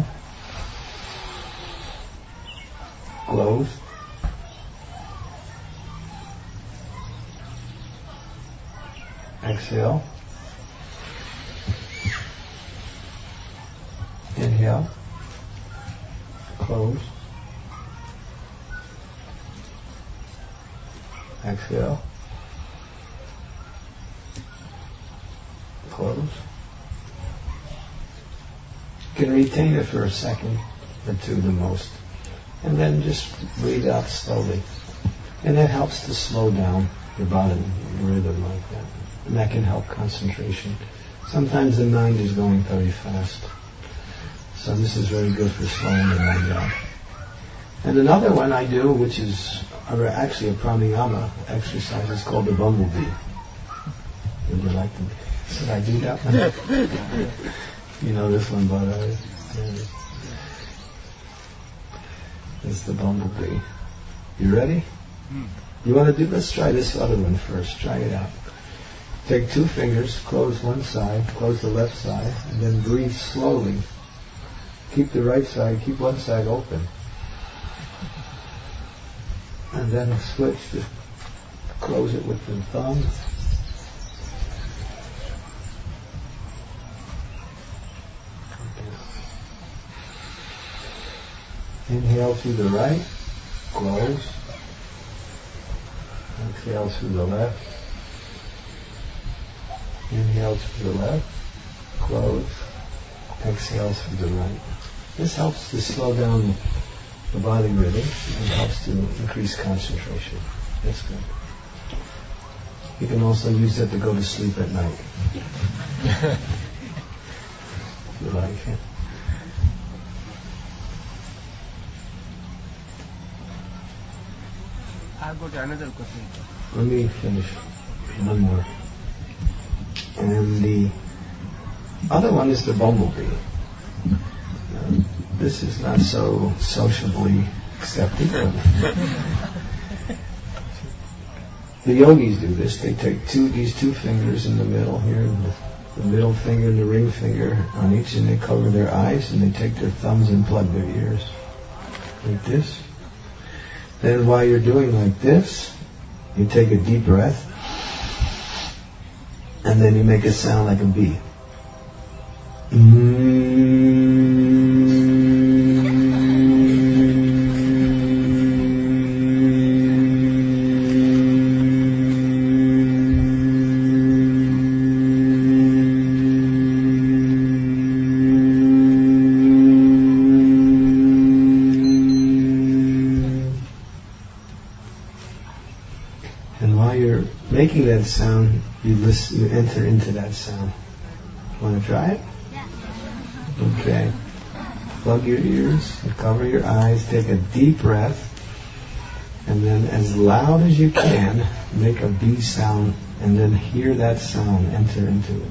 Speaker 2: Close. Exhale. Inhale. Close. Exhale. Close. You can retain it for a second or two the most. And then just breathe out slowly. And that helps to slow down your body, your rhythm like that. And that can help concentration. Sometimes the mind is going very fast. So this is very good for slowing the mind down. And another one I do, which is actually a pranayama exercise, is called the bumblebee. Would you like to? Should I do that one? You know this one, but uh, it's the bumblebee. You ready? You want to do? Let's try this other one first. Try it out. Take two fingers, close one side, close the left side, and then breathe slowly. Keep the right side, keep one side open. And then switch to close it with the thumb. Inhale through the right, close. Exhale through the left. Inhale through the left, close. Exhale through the right. This helps to slow down the body rhythm and helps to increase concentration. That's good. You can also use that to go to sleep at night. If you like it.
Speaker 3: I've got another question.
Speaker 2: Let me finish one more. And the other one is the bumblebee. Uh, this is not so sociably accepted. The yogis do this. They take two these two fingers in the middle here, the, the middle finger and the ring finger on each, and they cover their eyes, and they take their thumbs and plug their ears like this. Then while you're doing like this, you take a deep breath, and then you make it sound like a bee. making that sound, you listen, you enter into that sound. Want to try it?
Speaker 5: Yeah.
Speaker 2: Okay. Plug your ears, cover your eyes, take a deep breath, and then as loud as you can, make a B sound, and then hear that sound enter into it.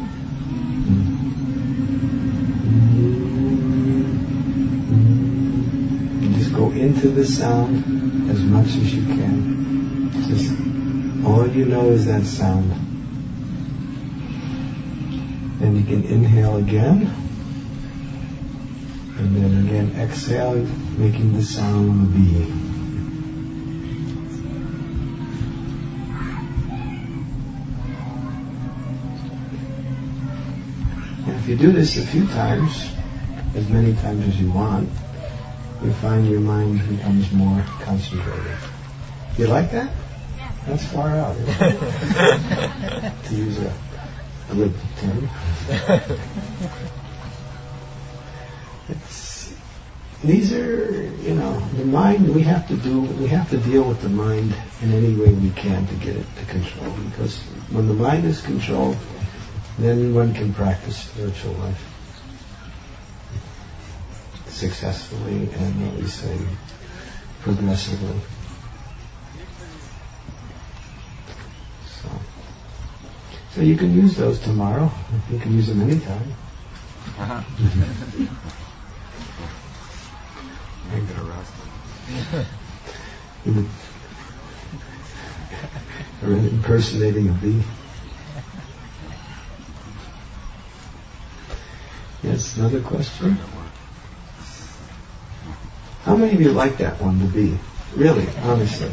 Speaker 2: And just go into the sound as much as you can. Just all you know is that sound. Then you can inhale again. And then again exhale, making the sound of a B. And if you do this a few times, as many times as you want, you find your mind becomes more concentrated. You like that?
Speaker 5: Yeah.
Speaker 2: That's far out. To use a good term. It's, these are, you know, the mind. We have to do. We have to deal with the mind in any way we can to get it to control. Because when the mind is controlled, then one can practice spiritual life successfully and, what we say, progressively. So, so you can use those tomorrow. You can use them anytime.
Speaker 6: Uh-huh. I'm gonna roast
Speaker 2: Or impersonating a bee. Yes, another question? How many of you like that one, the bee? Really, honestly.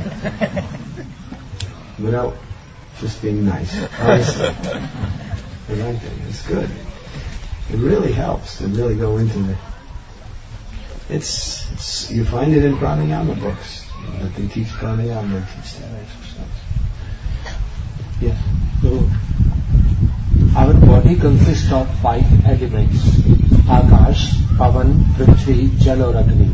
Speaker 2: Without just being nice. Honestly. I like it. It's good. It really helps to really go into the... It's, it's you find it in pranayama books that they teach pranayama, they teach that exercise. Yeah.
Speaker 4: So, our body consists of five elements: Akash, Pavan, Prithvi, Jal or Agni.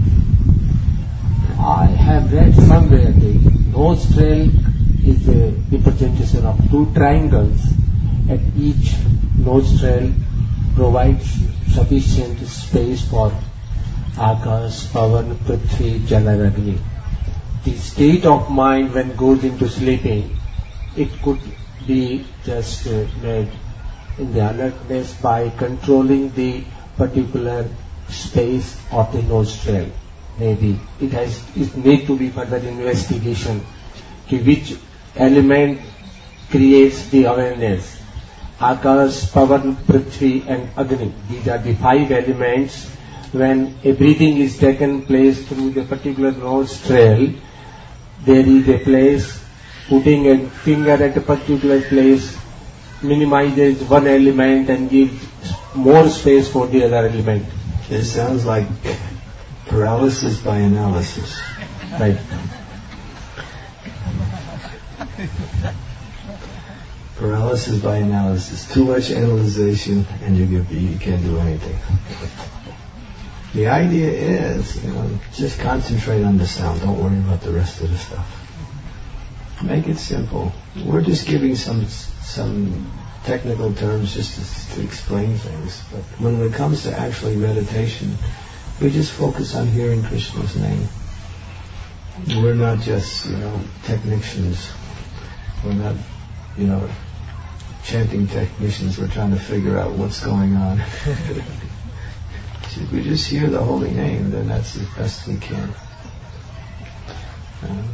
Speaker 4: I have read somewhere the nostril is a representation of two triangles, and each nostril provides sufficient space for Akash, Pavan, Prithvi, Jal or Agni. The state of mind when goes into sleeping, it could be just uh, made in the alertness by controlling the particular space of the nostril. Maybe it has it need to be further investigation to which element creates the awareness. Akash, Pavan, Prithvi and Agni. These are the five elements. When a breathing is taken place through the particular nostril, there is a place, putting a finger at a particular place minimizes one element and gives more space for the other element.
Speaker 2: It sounds like paralysis by analysis.
Speaker 4: Right.
Speaker 2: Paralysis by analysis. Too much analyzation and you get you can't do anything. The idea is, you know, just concentrate on the sound. Don't worry about the rest of the stuff. Make it simple. We're just giving some some technical terms just to, to explain things. But when it comes to actually meditation, we just focus on hearing Krishna's name. We're not just, you know, technicians. We're not, you know, chanting technicians. We're trying to figure out what's going on. If we just hear the holy name, then that's as best we can. Um,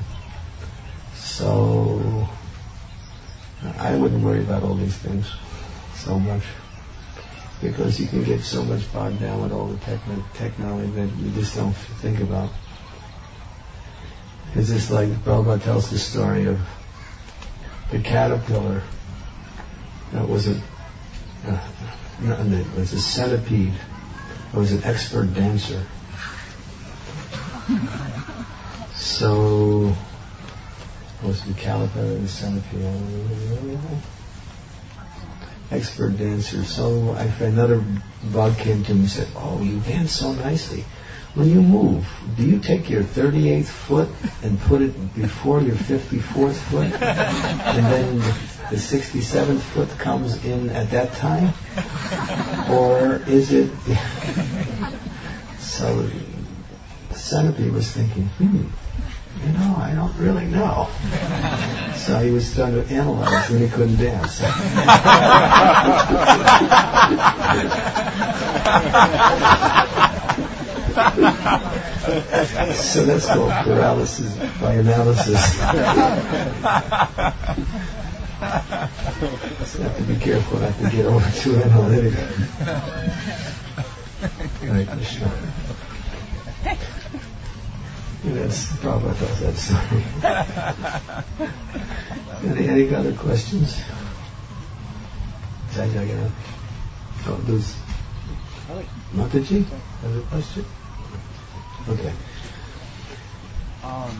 Speaker 2: so, I wouldn't worry about all these things so much, because you can get so much bogged down with all the techn- technology that you just don't think about. It's just like Prabhupada tells the story of the caterpillar that was a, uh, it was a centipede. It was an expert dancer. So, was the caterpillar the centipede? Expert dancer. So, I, another bug came to him and said, "Oh, you dance so nicely. when you move, do you take your thirty-eighth foot and put it before your fifty-fourth foot, and then the sixty-seventh foot comes in at that time? Or is it... So the centipede was thinking, hmm, you know, I don't really know. So he was trying to analyze when he couldn't dance. So that's called paralysis by analysis. So I have to be careful not to get over too analytic. Hare Krishna. That's Prabhupada tells that story. any, any other questions? Jai Jagannath. Oh, there's Mataji? Has a question? Okay.
Speaker 5: Um,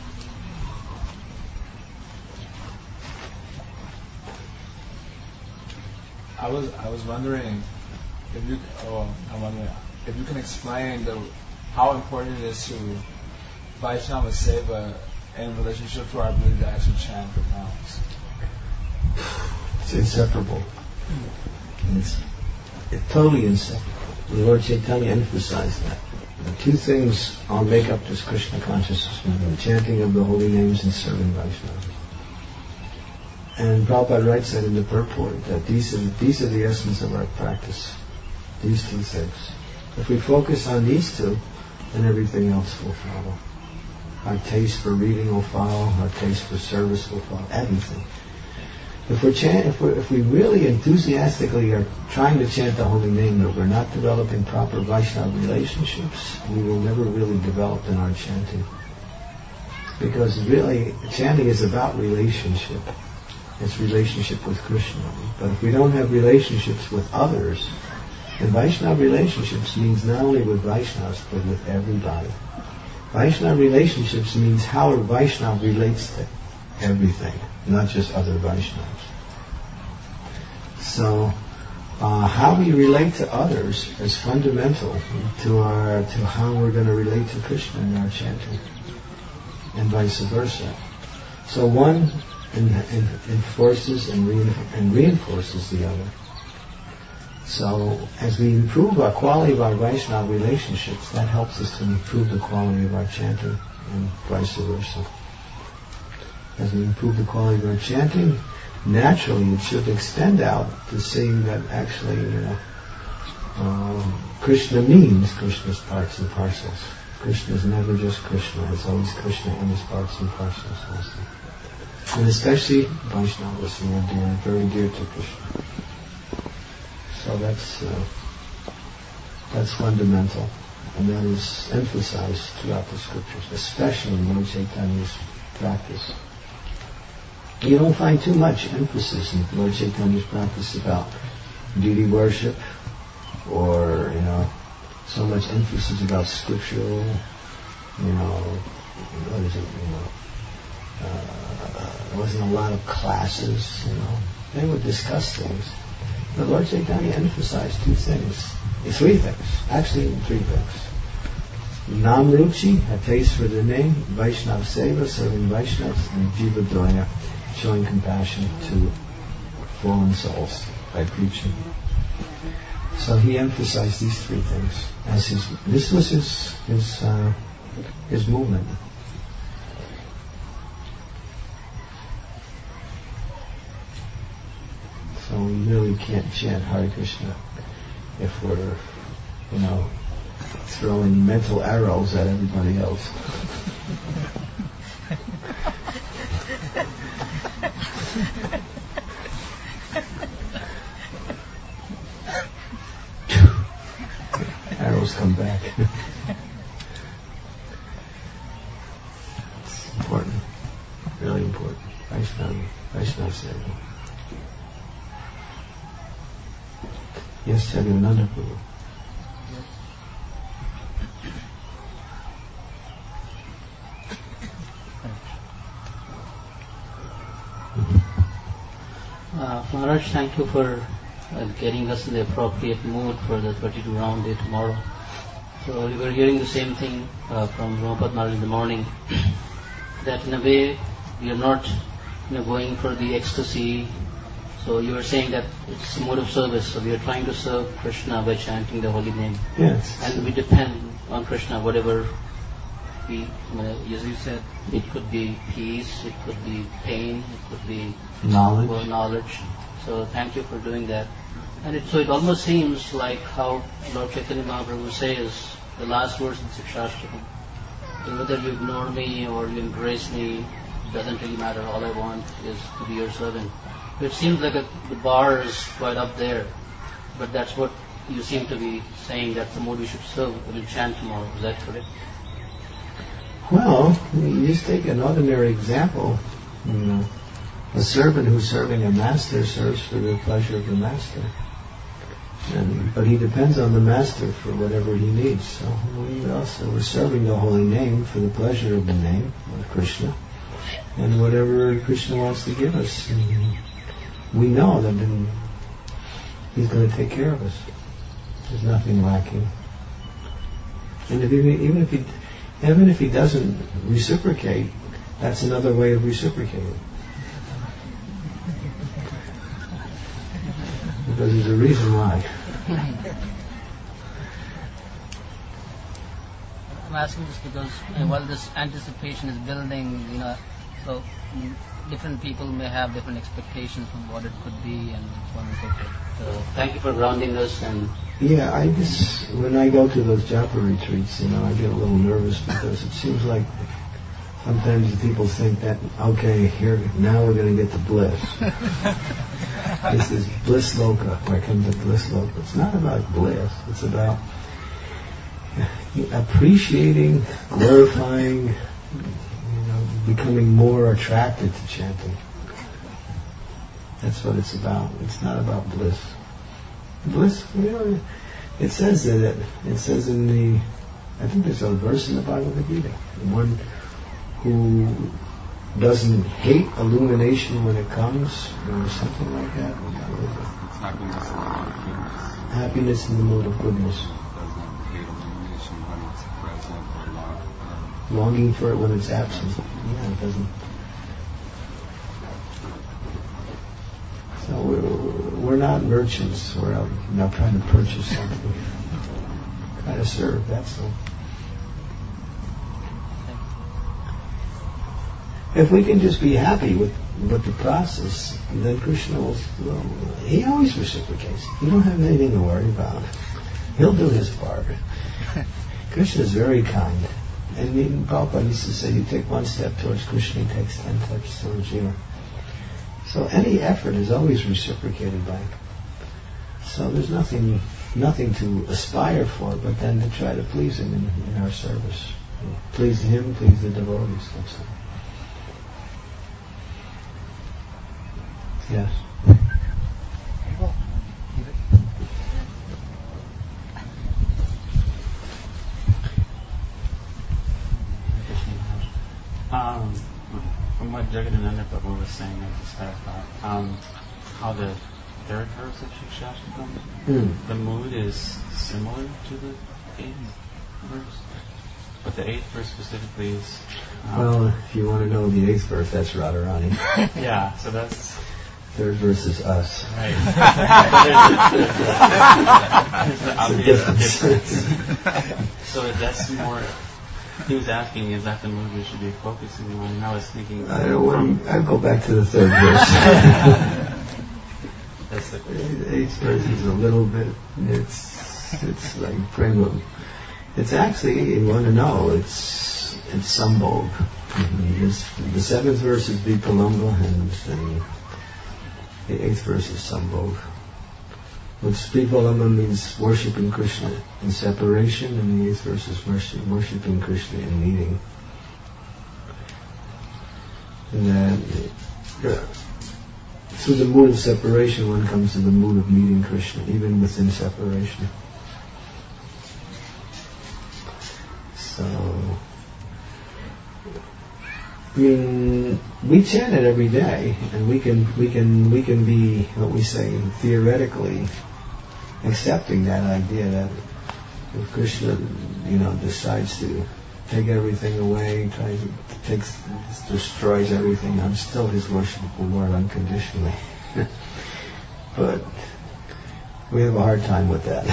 Speaker 5: I was I was wondering if you oh I'm wondering if you can explain the how important it is to Vaishnava Seva in relationship to our ability to actually chant the rounds.
Speaker 2: It's inseparable. It's, it's totally inseparable. The Lord Chaitanya emphasized that. The two things all make up this Krishna consciousness, the chanting of the holy names and serving Vaishnavas. And Prabhupada writes that in the purport, that these are, these are the essence of our practice, these two things. If we focus on these two, then everything else will follow. Our taste for reading will follow, our taste for service will follow, everything. If, we're chant, if, we're, if we really enthusiastically are trying to chant the holy name, but we're not developing proper Vaishnava relationships, we will never really develop in our chanting. Because really, chanting is about relationship. It's relationship with Krishna. But if we don't have relationships with others, and Vaishnava relationships means not only with Vaishnavas, but with everybody. Vaishnava relationships means how a Vaishnava relates to everything, not just other Vaishnavas. So, uh, how we relate to others is fundamental to our to how we're going to relate to Krishna in our chanting, and vice versa. So one in, in, enforces and, rein, and reinforces the other. So, as we improve our quality of our Vaishnava relationships, that helps us to improve the quality of our chanting, and vice versa. As we improve the quality of our chanting, naturally it should extend out to seeing that actually, you know, um, Krishna means Krishna's parts and parcels. Krishna is never just Krishna; it's always Krishna and his parts and parcels also. And especially Vaishnavas, who are dear, very dear to Krishna. So that's uh, that's fundamental, and that is emphasized throughout the scriptures, especially in Lord Chaitanya's practice. You don't find too much emphasis in Lord Chaitanya's practice about deity worship, or you know, so much emphasis about scriptural, you know, what is it, you know, uh, there wasn't a lot of classes, you know. They would discuss things. But Lord Chaitanya emphasized two things, three things, actually three things. Namruchi, a taste for the name, Vaishnava Seva, serving Vaishnavas, and Jiva Daya, showing compassion to fallen souls by preaching. So he emphasized these three things as his. This was his his uh, his movement. So we really can't chant Hare Krishna if we're, you know, throwing mental arrows at everybody else. Arrows come back. It's important, really important. Vaishnava, Vaishnava Seva. Yes, Chaitanya Prabhu.
Speaker 7: Uh, Maharaj, thank you for uh, getting us in the appropriate mood for the thirty-two round day tomorrow. So we were hearing the same thing uh, from Ramapad Maharaj in the morning, that in a way we are not, you know, going for the ecstasy. So you were saying that it's a mode of service. So we are trying to serve Krishna by chanting the holy name.
Speaker 2: Yes.
Speaker 7: And we depend on Krishna, whatever we, you know, as you said, it could be peace, it could be pain, it could be
Speaker 2: knowledge.
Speaker 7: Well, knowledge. So thank you for doing that. And it, so it almost seems like how Lord Chaitanya Mahaprabhu says, the last verse in Sikshashtakam, whether you ignore me or you embrace me, doesn't really matter. All I want is to be your servant. It seems like a, the bar is quite up there, but that's what you seem to be saying, that's the mode we should serve, we will chant tomorrow. Is that correct?
Speaker 2: Well, you just take an ordinary example. You know, a servant who's serving a master serves for the pleasure of the master. And, but he depends on the master for whatever he needs. So we also we're serving the holy name for the pleasure of the name of Krishna, and whatever Krishna wants to give us, and we know that then he's going to take care of us. There's nothing lacking. And if he, even if he even if he doesn't reciprocate, that's another way of reciprocating. Because there's a reason why.
Speaker 8: I'm asking this because uh, while this anticipation is building, you know, so mm, different people may have different expectations from what it could be and so on and so forth.
Speaker 7: So thank you for grounding us. And
Speaker 2: yeah, I just, when I go to those japa retreats, you know, I get a little nervous because it seems like sometimes the people think that, okay, here, now we're going to get to bliss. This is bliss loka. Where comes the bliss loka? It's not about bliss. It's about appreciating, glorifying, you know, becoming more attracted to chanting. That's what it's about. It's not about bliss. Bliss, you know, it says that it, it says in the, I think there's a verse in the Bhagavad Gita, the one who doesn't hate illumination when it comes, or something like that.
Speaker 6: It's happiness in the mood of goodness.
Speaker 2: Happiness in the mood of goodness.
Speaker 6: Doesn't hate illumination when it's present or long.
Speaker 2: Longing for it when it's absent. Yeah, it doesn't. So we're, we're not merchants. We're out not trying to purchase something. Trying to serve, that's all. If we can just be happy with, with the process, then Krishna will, well, he always reciprocates. You don't have anything to worry about. He'll do his part. Krishna is very kind. And even Prabhupada used to say, you take one step towards Krishna, he takes ten steps towards you. So any effort is always reciprocated back. So there's nothing nothing to aspire for, but then to try to please him in, in our service. Please him, please the devotees. That's all. Yes.
Speaker 9: Um, from what Jagadananda Prabhu was saying, I just had a thought. Um, how the third verse of Sikshashtakam,
Speaker 2: Mm.
Speaker 9: the mood is similar to the eighth verse, but the eighth verse specifically is. Um,
Speaker 2: Well, if you want to know the eighth verse, that's Radharani.
Speaker 9: yeah, so that's.
Speaker 2: Third verse is us.
Speaker 9: Right. there's, there's the obvious difference. So that's more. He was asking, is that the mood we should be focusing on? And I was thinking.
Speaker 2: I don't want. I'll go back to the third verse.
Speaker 9: That's the
Speaker 2: The eighth verse is a little bit. It's it's like prema. It's actually, you want to know, it's it's Sambhog. Mm-hmm. The seventh verse is Vipalamba, and, and the eighth verse is Sambhog. Which Vipalamba means worshipping Krishna in separation, and the eighth verse is worship, worshipping Krishna in meeting. And then, uh, through the mood of separation, one comes to the mood of meeting Krishna, even within separation. So, I mean, we chant it every day, and we can we can we can be what we say theoretically accepting that idea that if Krishna, you know, decides to take everything away, tries to takes, destroys everything, I'm still his worshipful Lord unconditionally. But we have a hard time with that.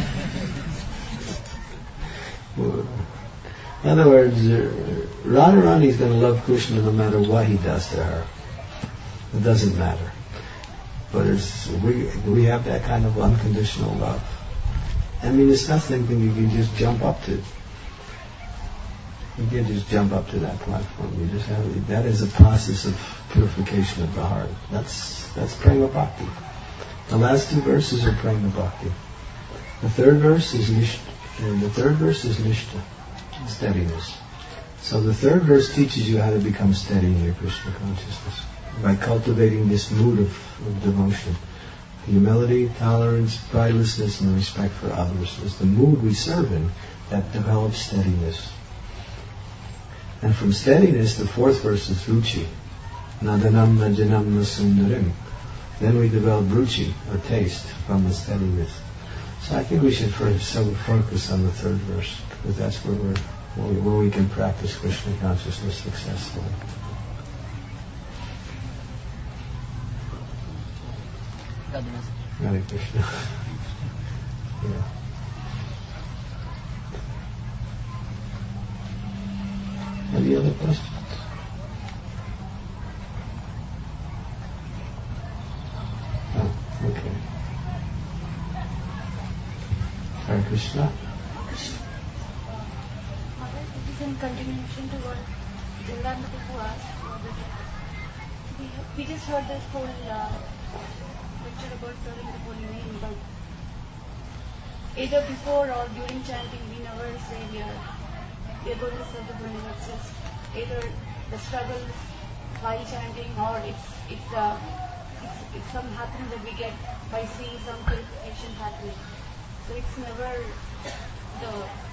Speaker 2: In other words, Radharani is going to love Krishna no matter what he does to her. It doesn't matter. But it's, we we have that kind of unconditional love. I mean, it's not something you can just jump up to. You can't just jump up to that platform. You just have that is a process of purification of the heart. That's that's prema bhakti. The last two verses are prema bhakti. The third verse is nishta. And the third verse is nishta, steadiness. So the third verse teaches you how to become steady in your Krishna consciousness by cultivating this mood of, of devotion. Humility, tolerance, pridelessness, and respect for others is the mood we serve in that develops steadiness. And from steadiness, the fourth verse is ruchi. Nadanam najanam nasundarim. Then we develop ruchi, or taste, from the steadiness. So I think we should first focus on the third verse, because that's where we're where we, where we can practice Krishna consciousness successfully. Hare Krishna. Yeah. Any other questions? Oh, okay. Hare Krishna.
Speaker 10: Mother, this is in continuation to what Jindranathu asked. We, we just heard this whole uh, lecture about serving the holy name, but either before or during chanting, we never say we are, we are going to serve the holy name. It's just either the struggle while chanting, or it's it's, uh, it's it's some happiness that we get by seeing some purification happening. So it's never the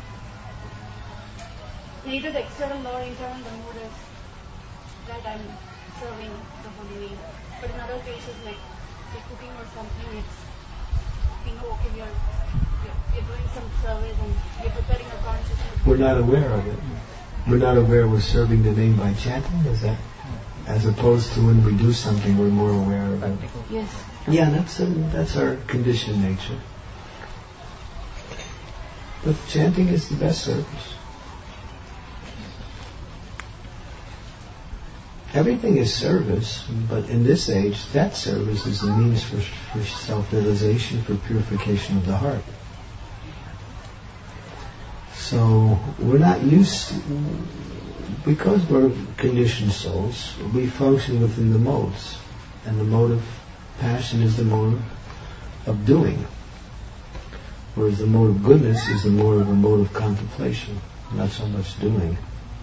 Speaker 10: neither the external nor internal the mood is that I'm serving the holy name. But in other cases, like say cooking or something, it's we know okay we are we're, we're doing some service and we're preparing a consciousness.
Speaker 2: We're not aware of it. We're not aware we're serving the name by chanting. Is that as opposed to when we do something, we're more aware of it.
Speaker 10: Yes.
Speaker 2: Yeah, that's a, that's our conditioned nature. But chanting is the best service. Everything is service, but in this age, that service is the means for, for self-realization, for purification of the heart. So we're not used to, because we're conditioned souls, we function within the modes. And the mode of passion is the mode of doing. Whereas the mode of goodness is the more of a mode of contemplation, not so much doing.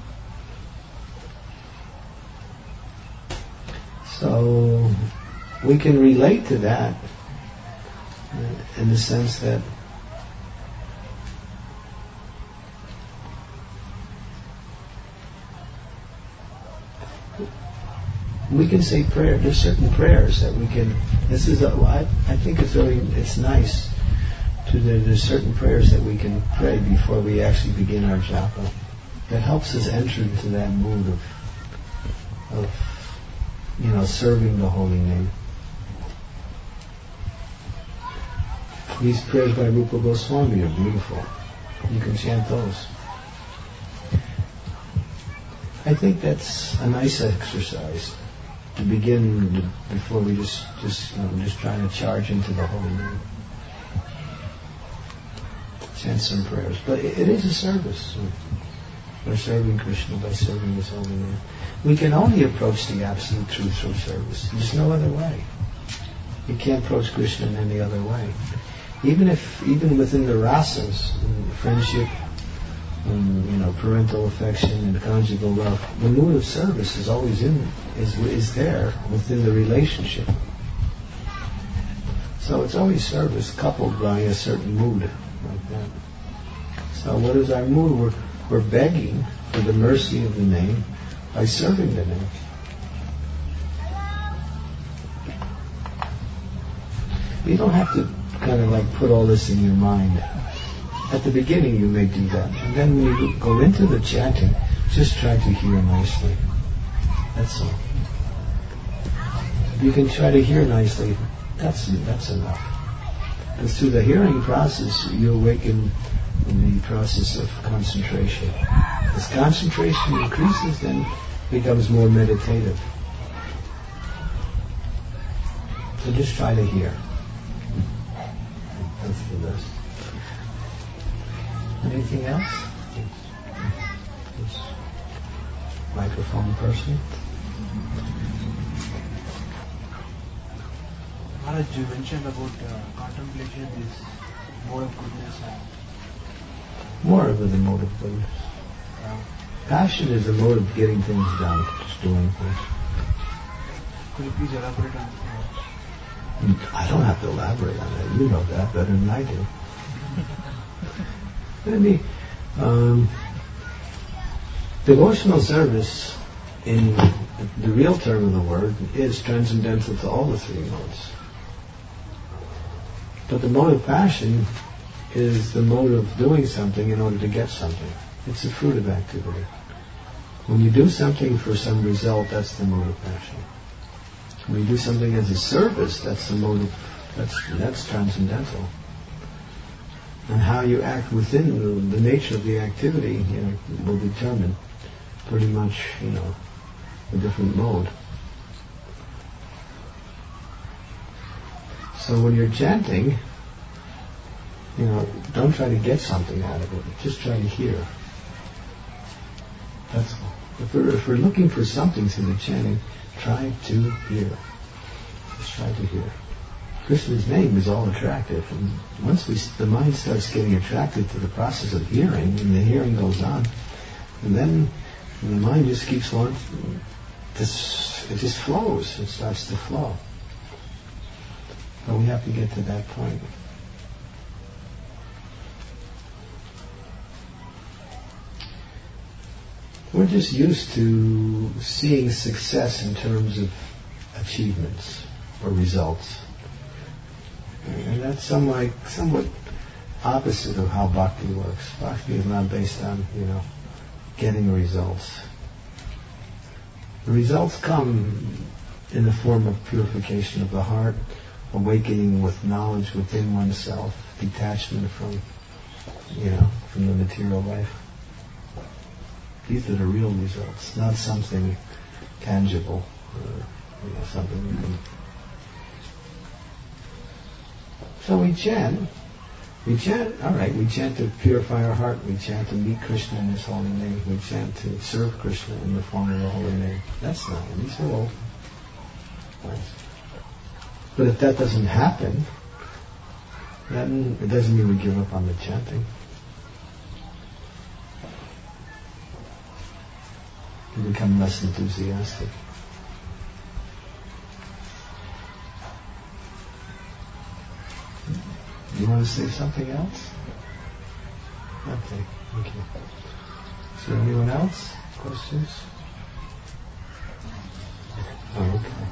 Speaker 2: So we can relate to that in the sense that we can say prayer. There's certain prayers that we can. This is a, I, I think it's really it's nice to there, there's certain prayers that we can pray before we actually begin our japa. That helps us enter into that mood of of you know serving the holy name. These prayers by Rupa Goswami are beautiful. You can chant those. I think that's a nice exercise to begin before we just just you know, just trying to charge into the holy name. Chant some prayers, but it, it is a service. We're serving Krishna by serving His holy name. We can only approach the absolute truth through service. There's no other way. You can't approach Krishna in any other way. Even if, even within the rasas, friendship, and, you know, parental affection and conjugal love, the mood of service is always in, is is there within the relationship. So it's always service coupled by a certain mood like that. So what is our mood? We're we're begging for the mercy of the name by serving the name. You don't have to kind of like put all this in your mind. At the beginning you may do that. And then when you go into the chanting, just try to hear nicely. That's all. If you can try to hear nicely, that's that's enough. And through the hearing process, you awaken in the process of concentration. As concentration increases, then it becomes more meditative. So just try to hear. That's the best. Anything else? Yes. Microphone person.
Speaker 11: Maharaj, you mentioned about uh, contemplation is mode of goodness. And,
Speaker 2: More of the mode of goodness.
Speaker 11: uh,
Speaker 2: Passion is a mode of getting things done, just doing things.
Speaker 11: could you please elaborate on uh,
Speaker 2: I don't have to elaborate on that. You know that better than I do. I mean, um, devotional service, in the real term of the word, is transcendental to all the three modes. But the mode of passion is the mode of doing something in order to get something. It's a fruit of activity. When you do something for some result, that's the mode of passion. When you do something as a service, that's the mode of, that's, that's transcendental. And how you act within the, the nature of the activity, you know, will determine pretty much, you know, a different mode. So when you're chanting, you know, don't try to get something out of it. Just try to hear. That's all. If we're, if we're looking for something through the chanting, try to hear. Just try to hear. Krishna's name is all attractive, and once we, the mind starts getting attracted to the process of hearing, and the hearing goes on, and then the mind just keeps on, this, it just flows, it starts to flow. But we have to get to that point. We're just used to seeing success in terms of achievements or results. And that's somewhat, somewhat opposite of how bhakti works. Bhakti is not based on, you know, getting results. The results come in the form of purification of the heart, awakening with knowledge within oneself, detachment from, you know, from the material life. These are the real results, not something tangible, or, you know, something you can. So we chant. We chant, all right, we chant to purify our heart. We chant to meet Krishna in His holy name. We chant to serve Krishna in the form of the holy name. That's not, these are all nice. But if that doesn't happen, then it doesn't mean we give up on the chanting. We become less enthusiastic. You want to say something else? Okay, thank you. Is there anyone else? Questions? Oh, okay.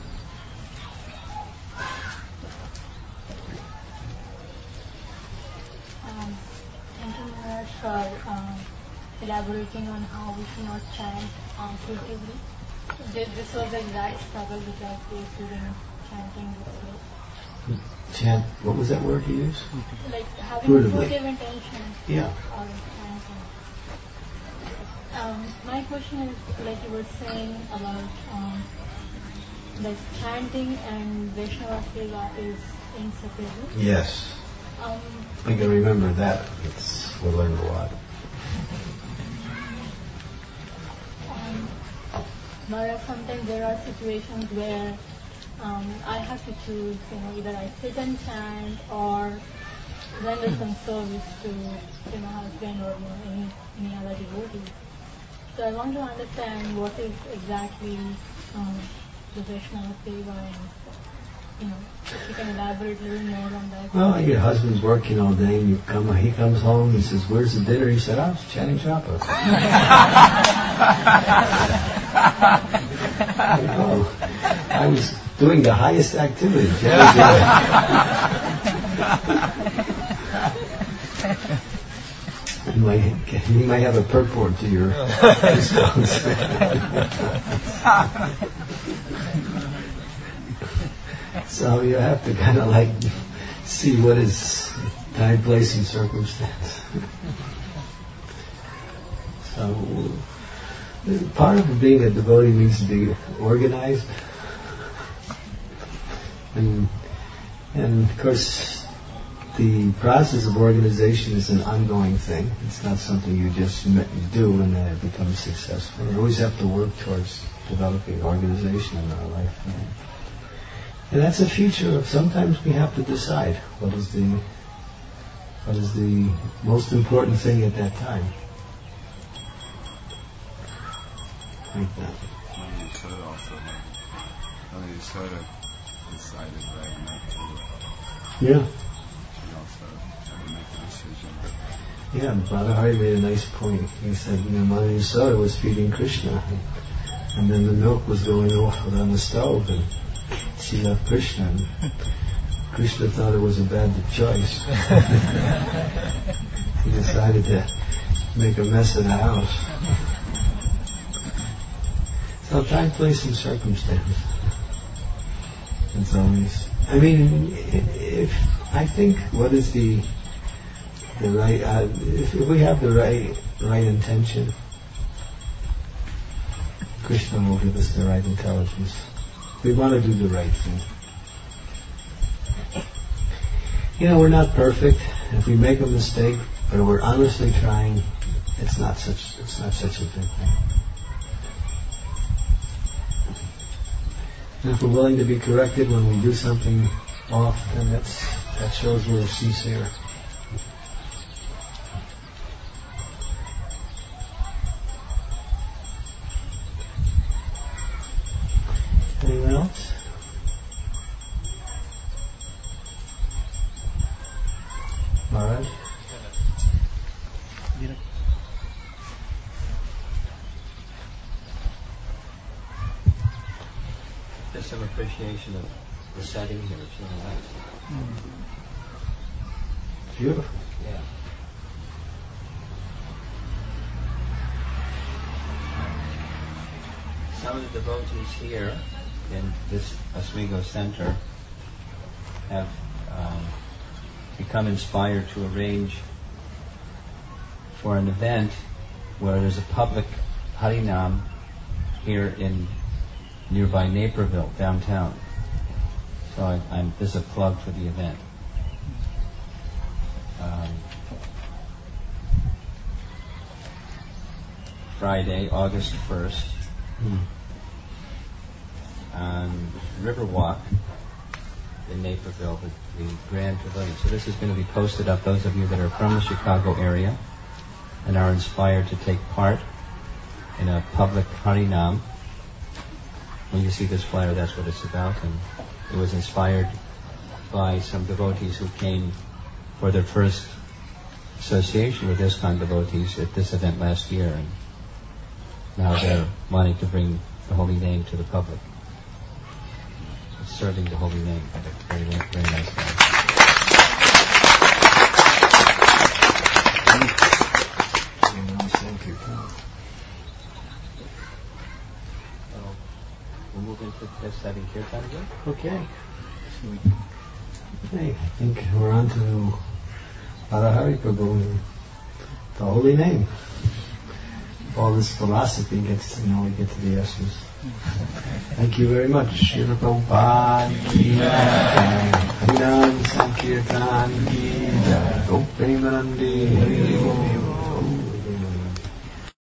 Speaker 10: Um, thank you, Maharaj, for um, elaborating on how we should not chant um, furtively. This this was the exact struggle which I faced during chanting this way.
Speaker 2: Chant, what was that word you used?
Speaker 10: Like having
Speaker 2: Furtively.
Speaker 10: furtive intention.
Speaker 2: Yeah.
Speaker 10: Or chanting. Um, my question is, like you were saying about um, like chanting and Vaishnava Seva is inseparable.
Speaker 2: Yes.
Speaker 10: Um,
Speaker 2: We can remember that. It's, we'll learn a lot.
Speaker 10: Um, but sometimes there are situations where um, I have to choose, you know, either I sit and chant or render some service to, you know, husband or, you know, any, any other devotee. So I want to understand what is exactly um, the Vaishnava Seva and, you know, if you can elaborate a little more on that.
Speaker 2: Well, your husband's working all day, and you come. He comes home. He says, "Where's the dinner?" He said, "I was chanting japa." Oh, I was doing the highest activity. You might, you might have a purport to your response. So you have to kind of like see what is time, place, and circumstance. So part of being a devotee means to be organized, and and of course the process of organization is an ongoing thing. It's not something you just do and then it becomes successful. You always have to work towards developing organization in our life. And that's a feature of sometimes we have to decide what is the what is the most important thing at that time. Like that.
Speaker 6: Mother Yashoda also, Mother Yashoda decided right not to.
Speaker 2: Yeah.
Speaker 6: She also had to make a decision.
Speaker 2: Yeah, Brother Hari made a nice point. He said, you know, Mother Yashoda was feeding Krishna, and then the milk was going off on the stove, and she left Krishna. And Krishna thought it was a bad choice. He decided to make a mess of the house. So time, place, and circumstance. It's always. I mean, if I think what is the the right? Uh, if, if we have the right right intention, Krishna will give us the right intelligence. We want to do the right thing. You know, we're not perfect. If we make a mistake, but we're honestly trying, it's not such. It's not such a big thing. And if we're willing to be corrected when we do something off, then that's, that shows we're sincere. Anyone else? Maharaj?
Speaker 12: Just some appreciation of the setting here. It's really nice.
Speaker 2: Mm. Beautiful.
Speaker 12: Yeah. Some of the devotees here in this Oswego Center have um, become inspired to arrange for an event where there's a public Harinam here in nearby Naperville, downtown. So I, I'm, this is a plug for the event. Um, Friday, August first,
Speaker 2: mm.
Speaker 12: on Riverwalk in Naperville, the, the Grand Pavilion. So this is going to be posted up, those of you that are from the Chicago area and are inspired to take part in a public Harinam. When you see this flyer, that's what it's about, and it was inspired by some devotees who came for their first association with ISKCON devotees at this event last year, and now they're wanting to bring the holy name to the public. It's serving the holy name. Very, very nice guy.
Speaker 2: Thank you.
Speaker 12: We'll move into this having kirtan again.
Speaker 2: Okay. Hey, I think we're on to Arahari Prabhu, the holy name. All this philosophy gets, you know, we get to the essence. Thank you very much. Srila Prabhupada ki jai. Harinam Sankirtan ki jai. Gopi Nandi Hari Om.